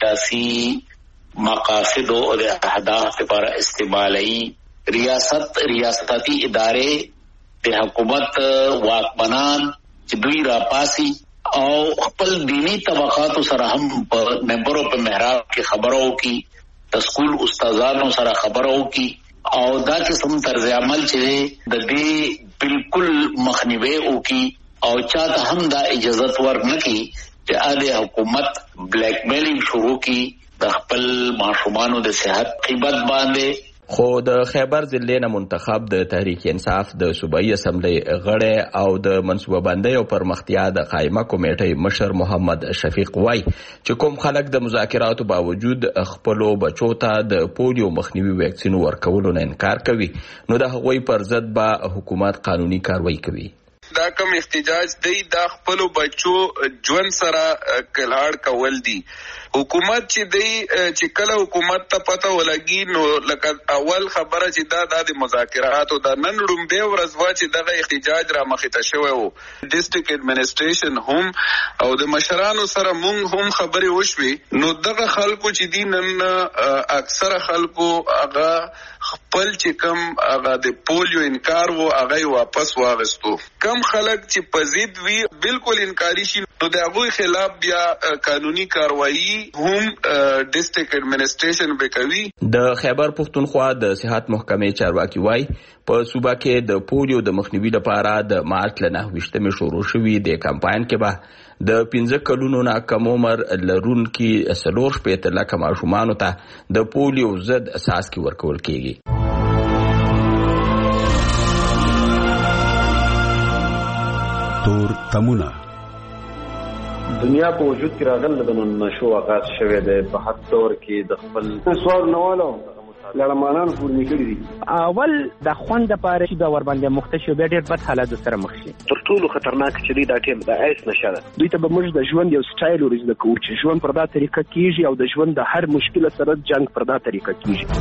S6: سیاسي مقاصد او د اهداف لپاره استعمالي. ریاست ریاستي ادارې د حکومت واکمنان چې دوی را پاسي او خپل دینی طبقاتو سره هم په ممبرو په محراب کې خبرو کی د سکول استادانو سره خبرو کی او دا قسم طرز عمل چې د دې بالکل مخنیوي او کی او چاته هم دا اجازه ورنکي چې اله حکومت بلیک میلینګ شروع کی د خپل ماشومانو د صحت قیمت باندې.
S3: خو د خیبر ضلع نه منتخب د تحریک انصاف د صوبایي اسمبلی غړی او د منصوبه بندۍ او پرمختیا د قائمه کمیټې مشر محمد شفیق وای چې کوم خلک د مذاکراتو باوجود خپل بچو ته د پولیو مخنیوي ویکسین ورکولو نه انکار کوي نو د هغوی پر ضد به حکومت قانوني کاروایی کوي.
S22: دا کوم احتجاج دی دا خپل بچو ژوند سره کلاړ کول دي. حکومت چې دی چې کله حکومت ته پته ولګي نو لکه اول خبره چې دا د مذاکراتو د نن لومبه ورځ وا چې دغه احتجاج را مخې ته شوی وو ډیسټریکټ ایڈمنسټریشن هم او د مشرانو سره مونږ هم خبرې وشوي نو دغه خلکو چې دي نن اکثره خلکو هغه خپل چې کم هغه د پولیو انکار وو هغه واپس واغستو. کم خلک چې پزید وی بالکل انکاری شي نو د هغه خلاف بیا قانوني کاروایی هم ډیسټریکټ ایڈمنسټریشن وکوي.
S3: د خیبر پختونخوا د صحت محکمې چارواکي وای په صوبه کې د پولیو د مخنیوي لپاره د مارچ له نهه ویشتمې شروع شوی د کمپاین کې به د پنځه کلونو نه کم عمر لرونکي څلور شپېته لکه ماشومانو ته د پولیو ضد اساسکي ورکول کیږي.
S23: تور تمونه
S24: دنیا په وجود کې راغله د نشو آغاز شوه د په حد دور کې د خپل سوال نوالو لړمانان پورنی کړی دي.
S25: اول د خوند لپاره چې د ور باندې مختشو به ډېر بد حالات سره مخ شي.
S24: تر ټولو خطرناک چې دی دا ټیم د ایس نشه ده.
S25: دوی ته به موږ د ژوند یو سټایل ورزده کوو چې ژوند پر دا طریقه کیږي او د ژوند د هر مشکل سره جنگ پر دا طریقه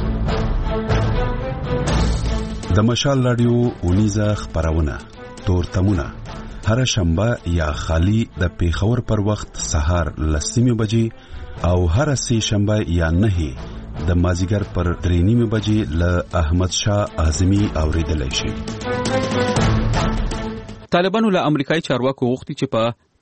S25: کیږي.
S23: د مشال رادیو اونیزه خبرونه تور تمونه هر شنبه یا خالی د پیښور پر وخت سهار لسمه بجې او هر سه شنبه یا نه د مازیګر پر درې نیمه بجې ل احمد شاه اعظمي اوریدلای شي.
S1: طالبانو له امریکایي چارواکو غوښتي چې په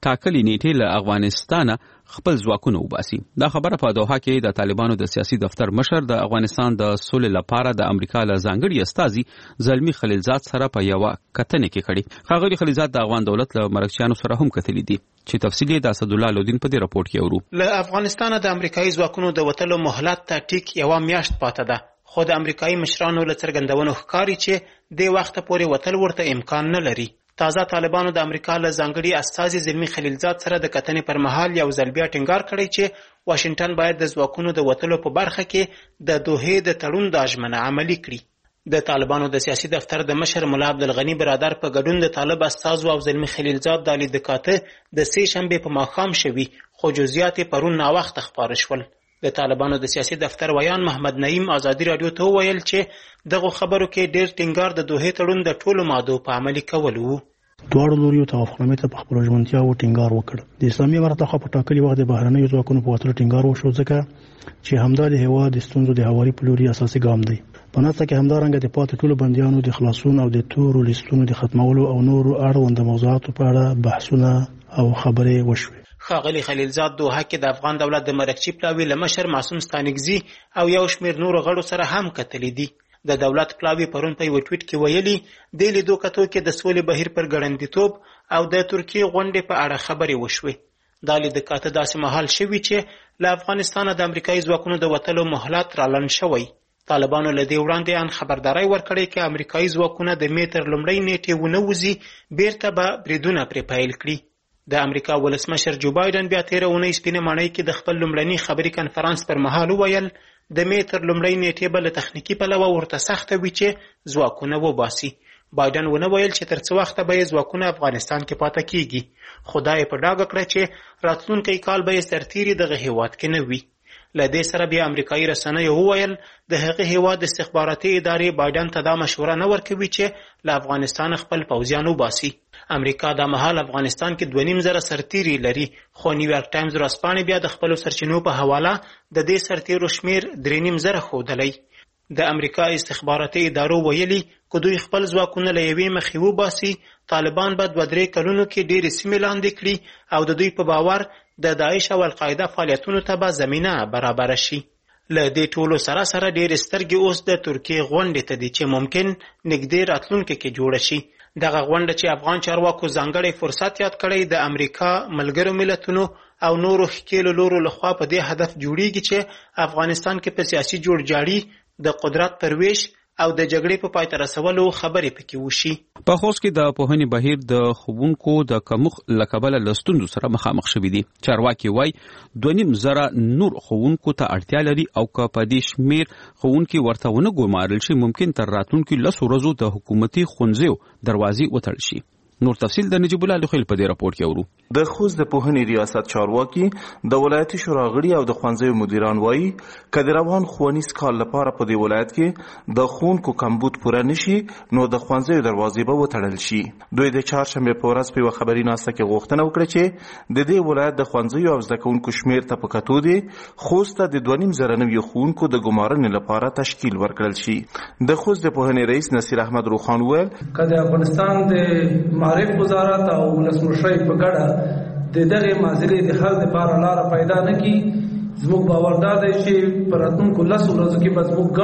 S1: ټاکلي نیټې له افغانستانه خپل ځواکونه وباسي. دا خبره په دوحه کې د طالبانو د سیاسي دفتر مشر د افغانستان د سولې لپاره د امریکا له ځانګړي استازي زلمی خلیلزاد سره په یو کتنې کې کړي. ښاغلي خلیلزاد د افغان دولت له مرکچیانو سره هم کتلي دي چې تفصیل د اسدالله لودین په دې راپورټ کې ورو.
S7: له افغانستانه د امریکایي ځواکونو د وتلو مهلت ته ټیک یو میاشت پاتې ده، خو د امریکایي مشرانو له څرګندونو ښکاري چې د وخت پورې وتل ورته امکان نه لري. تازه طالبانو د امریکا له ځانګړي استازي زلمی خلیلزاد سره د کتنې پر مهال یو ځل بیا ټینګار کړی چې واشنگټن باید د ځواکونو د وتلو په برخه کې د دوحې د تړون د ژمنه عملي کړي. د طالبانو د سیاسي دفتر د مشر ملا عبدالغني برادر په ګډون د طالب استازو او زلمی خلیلزاد د لید کاته د سې شنبه په ماښام شوي، خو جزئیات پرون ناوخته خبره شول. د طالبانو د سیاسي دفتر ویان محمد نعیم ازادي رادیو ته وویل چې دغه خبرو کې ډېر ټینګار د دوحې تړون د ټولو مادو په عملي کول وو.
S8: دواړو لوریو توافقنامې ته په خپلو ژمنتیاوو ټینګار وکړ. د اسلامي امارت لخوا په ټاکلي وخت د بهرنیو ځواکونو په وتلو ټینګار وشو، ځکه چې همدا د هېواد د ستونزو د هواري په لوري اساسي ګام دی. په ناسته کې همدارنګه د پاتې ټولو بندیانو د خلاصون او د تورو لیستونو د ختمولو او نورو اړوند موضوعاتو په اړه بحثونه او خبرې وشوې.
S7: ښاغلي خلیلزاد دوحه کې د افغان دولت د مرکچي پلاوي له مشر معصوم ستانکزي او یو شمېر نورو غړو سره هم کتلي دي. د دولت پلاوي پرون په یو ټویټ کې ویلي د لیدو کتو کې د سولې بهیر پر ګړندیتوب او د ترکیې غونډې په اړه خبرې وشوې. دا لید کاته داسې مهال شوي چې له افغانستانه د امریکایي ځواکونو د وتلو مهلت رالنډ شوی. طالبانو له دې وړاندې ان خبرداري ورکړې چې امریکایي ځواکونه د می تر لومړۍ نیټې ونه وځي، بیرته به بریدونه پرې پیل کړي. د امریکا ولسمشر جو بایدن بیا تیره اونۍ سپینه ماڼۍ کې د خپل لومړني خبري کنفرانس پر مهال وویل د می تر لومړۍ نیټې به له تخنیکي پلوه ورته سخته وي چې ځواکونه وباسي. بایدن ونه ویل چې تر څه وخته به یې ځواکونه افغانستان کې پاتې کیږي، خو دا یې په ډاګه کړه چې راتلونکی کال به یې سرتیري دغه هیواد کې نه وي. له دې سره بیا امریکایي رسنیو وویل د هغه هیواد استخباراتي ادارې بایدن ته دا مشوره نه ورکوي چې له افغانستان خپل پوځیان وباسي. امریکا د مهال افغانستان کې دوه نیم زره سرتیري لري، خو نیویارک ټایمز ورځپاڼې بیا د خپلو سرچینو په حواله د دې سرتیرو شمیر درې نیم زره ښودلی. د امریکا استخباراتي ادارو ویلي که دوی خپل ځواکونه له یوې مخې وباسي، طالبان به دوه درې کلونو کې ډېرې سیمې لاندې کړي او د دوی په باور د داعش او القاعده فعالیتونو ته به زمینه برابره شي. له دې ټولو سره سره ډېرې سترګې اوس د ترکیې غونډې ته دي چې ممکن نږدې راتلونکي کې جوړه شي. دغه غونډه چې افغان چارواکو ځانګړی فرصت یاد کړی د امریکا، ملګرو ملتونو او نورو ښکېلو لورو لخوا په دې هدف جوړیږي چې افغانستان کې په سیاسي جوړجاړي، د قدرت پرویش او د جګړې په پای ته رسولو خبرې پکې وشي.
S1: په خوست کې د پوهنې بهیر د ښوونکو د کمښت له کبله له ستونزو سره مخامخ شوي دي. چارواکي وایي دوه نیم زره نور ښوونکو ته اړتیا لري او که په دې شمېر ښوونکي ورته ونه ګومارل شي، ممکن تر راتلونکي لسو ورځو د حکومتي ښوونځیو دروازې وتړل شي. نور تفصیل د نجیب الله لخیل په دې راپورټ کې ورو.
S9: د خوست د پوهنې ریاست چارواکي د ولایتي شورا غړي او د ښوونځیو مدیران وایي که د روان ښوونیز کال لپاره په دې ولایت کې د ښوونکو کمبود پوره نشي نو د ښوونځیو دروازې به وتړل شي. دوی د چهارشنبې په ورځ په یوه خبري ناسته کې غوښتنه وکړه چې د دې ولایت د ښوونځیو او زده کوونکو شمېر ته په کتو دی خوست ته د دوه نیم زره نویو ښوونکو د ګمارنې لپاره تشکیل ورکړل شي. د خوست د پوهنې رئیس نصیر احمد روخان وویل
S10: که د افغانستان د معرف وزارت او ولسمشرۍ په ګډه د دغه معضلې د حل لپاره لاره پیدا نه کړي، زموږ باور دا دی چې په راتلونکو لسو ورځو کې به زموږ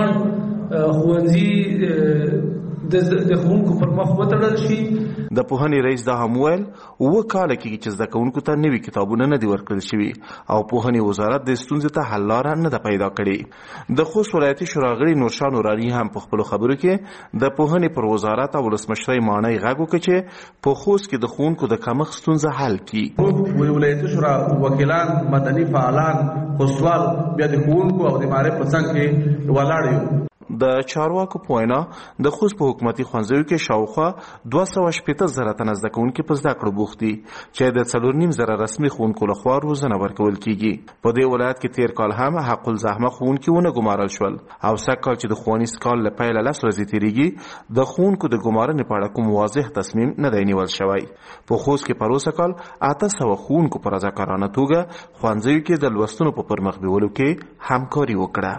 S10: ګڼ ښوونځي د ښوونکو پر مخ وتړل شي.
S9: د پوهنې رئیس دا هم ویل اووه کاله کېږي چې زده کوونکو ته نوي کتابونه نه دي ورکړل شوي او پوهنې وزارت د ستونزې ته حل لاره نه ده پیدا کړې. د خوست ولایتي شورا غړي نورشاه نوراني هم په خپلو خبرو کې د پوهنې پر وزارت او ولسمشرۍ ماڼۍ غږ وکړ چې په خوست کې د ښوونکو د کمښت ستونزه حل کړي.
S10: موږ ولایتي شورا وکیلان، مدني فعالان، خوستوال بیا د ښوونکو او د معرف په څنګ کې ولاړ یو.
S9: د چارواکو په وینا د خوست په حکومتي ښوونځیو کې شاوخوا دوه سوه شپېته زره تنه زده کوونکي په زده کړو بوخت دي چې د څلور نیم زره رسمي ښوونکو لخوا روزنه ورکول کیږي. په دې ولایت کې تیر کال هم حق الزحمه ښوونکي ونه ګمارل شول او سږ کال چې د ښوونیز کال له پیله لس ورځې تېرېږي د ښوونکو د ګمارنې په اړه کوم واضح تصمیم نه دی نیول شوی. په خوست کې پروسه کال اته سوه ښوونکو په رضاکارانه توګه ښوونځیو کې د لوستنو په پرمخ بیولو کې همکاري وکړه.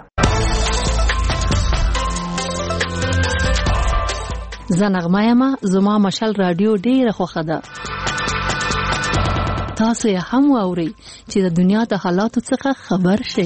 S11: زه نغمه یم، زما مشال رادیو ډیره خوښه ده. تاسو یې هم واورئ چې د دنیا د حالاتو څخه خبر شئ.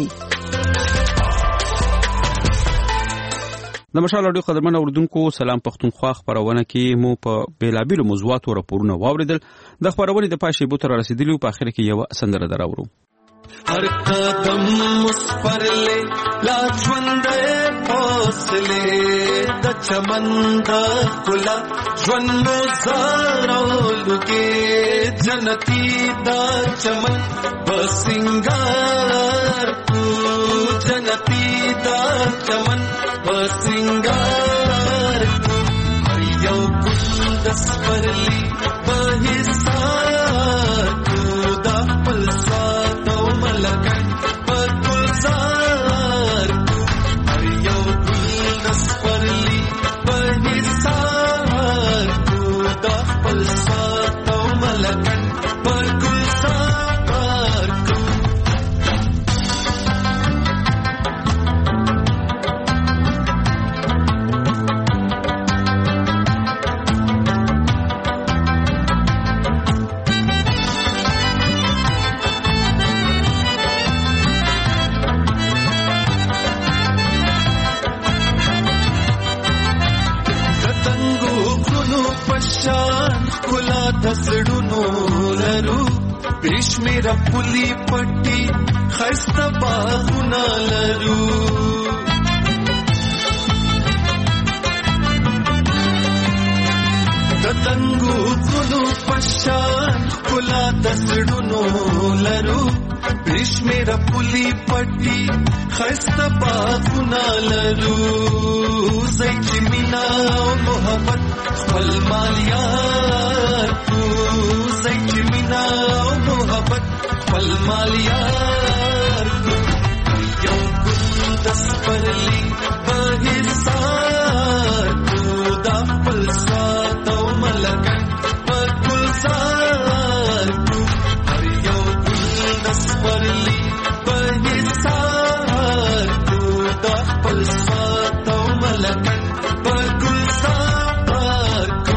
S1: د مشال اډیو قدرمن اوردونکو سلام پښتونخوا خبرونه کې مو په بیلابیلو موضوعاتو راپورونه واوریدل. د خبرونې د پاشي بوتر رسیدلی په اخر کې یو سندره دراورو.
S27: هر قدم مسپرلې لا ژوندې فاصله د چمن د ګلا ژوند زارولو کې جنتی د چمن بسنګار کو جنتی د چمن بسنګار کو یو ګل د سپرلې په حساب کو د خپل لکن پر گزار هر یو گل دسپرلی پر حسار کو دا خپل سات او ملکن پر گزار کو دسړونو لرو پېشمیر پولی پټي خسته باغونه لرو دتنګو ګلو پشان کلا دسړونو لرو پېشمیر پولی پټي خسته باغونه لرو زې مینا او محبت خپل مالیار کو زې مینا او محبت خپل مالیار کو یو ګل دسپرلی په حساب کو دا خپل سات او ملکن په گلزار کو هر یو ګل دسپرلی په حساب کو دا خپل سات او ملکن په گلزار کو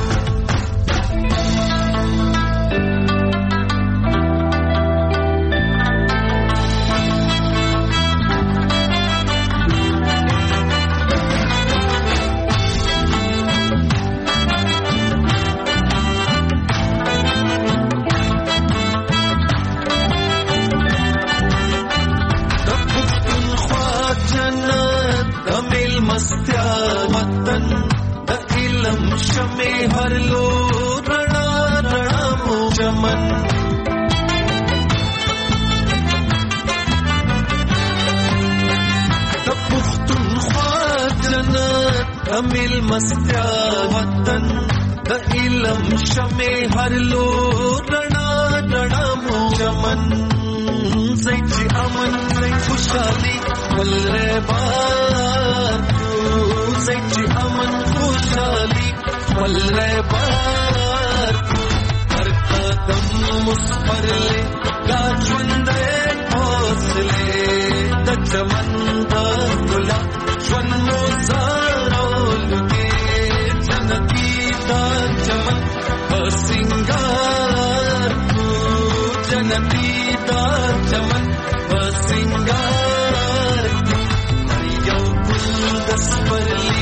S27: وطن د علم شمه هر لو رڼا رڼا مو چمن د پښتونخوا جنت کامل مستیا وطن د علم شمه هر لو رڼا رڼا مو چمن زې امن زې خوشالي ولر بار زې امن خوشالي ولر بار هر قدم مسپرلې لا ژوندې حوصله د چمن د ګلا ژوند زارولو کې جنتی د چمن بسنګار کو جنتی د چمن بسنګار یو ګل دسپرلی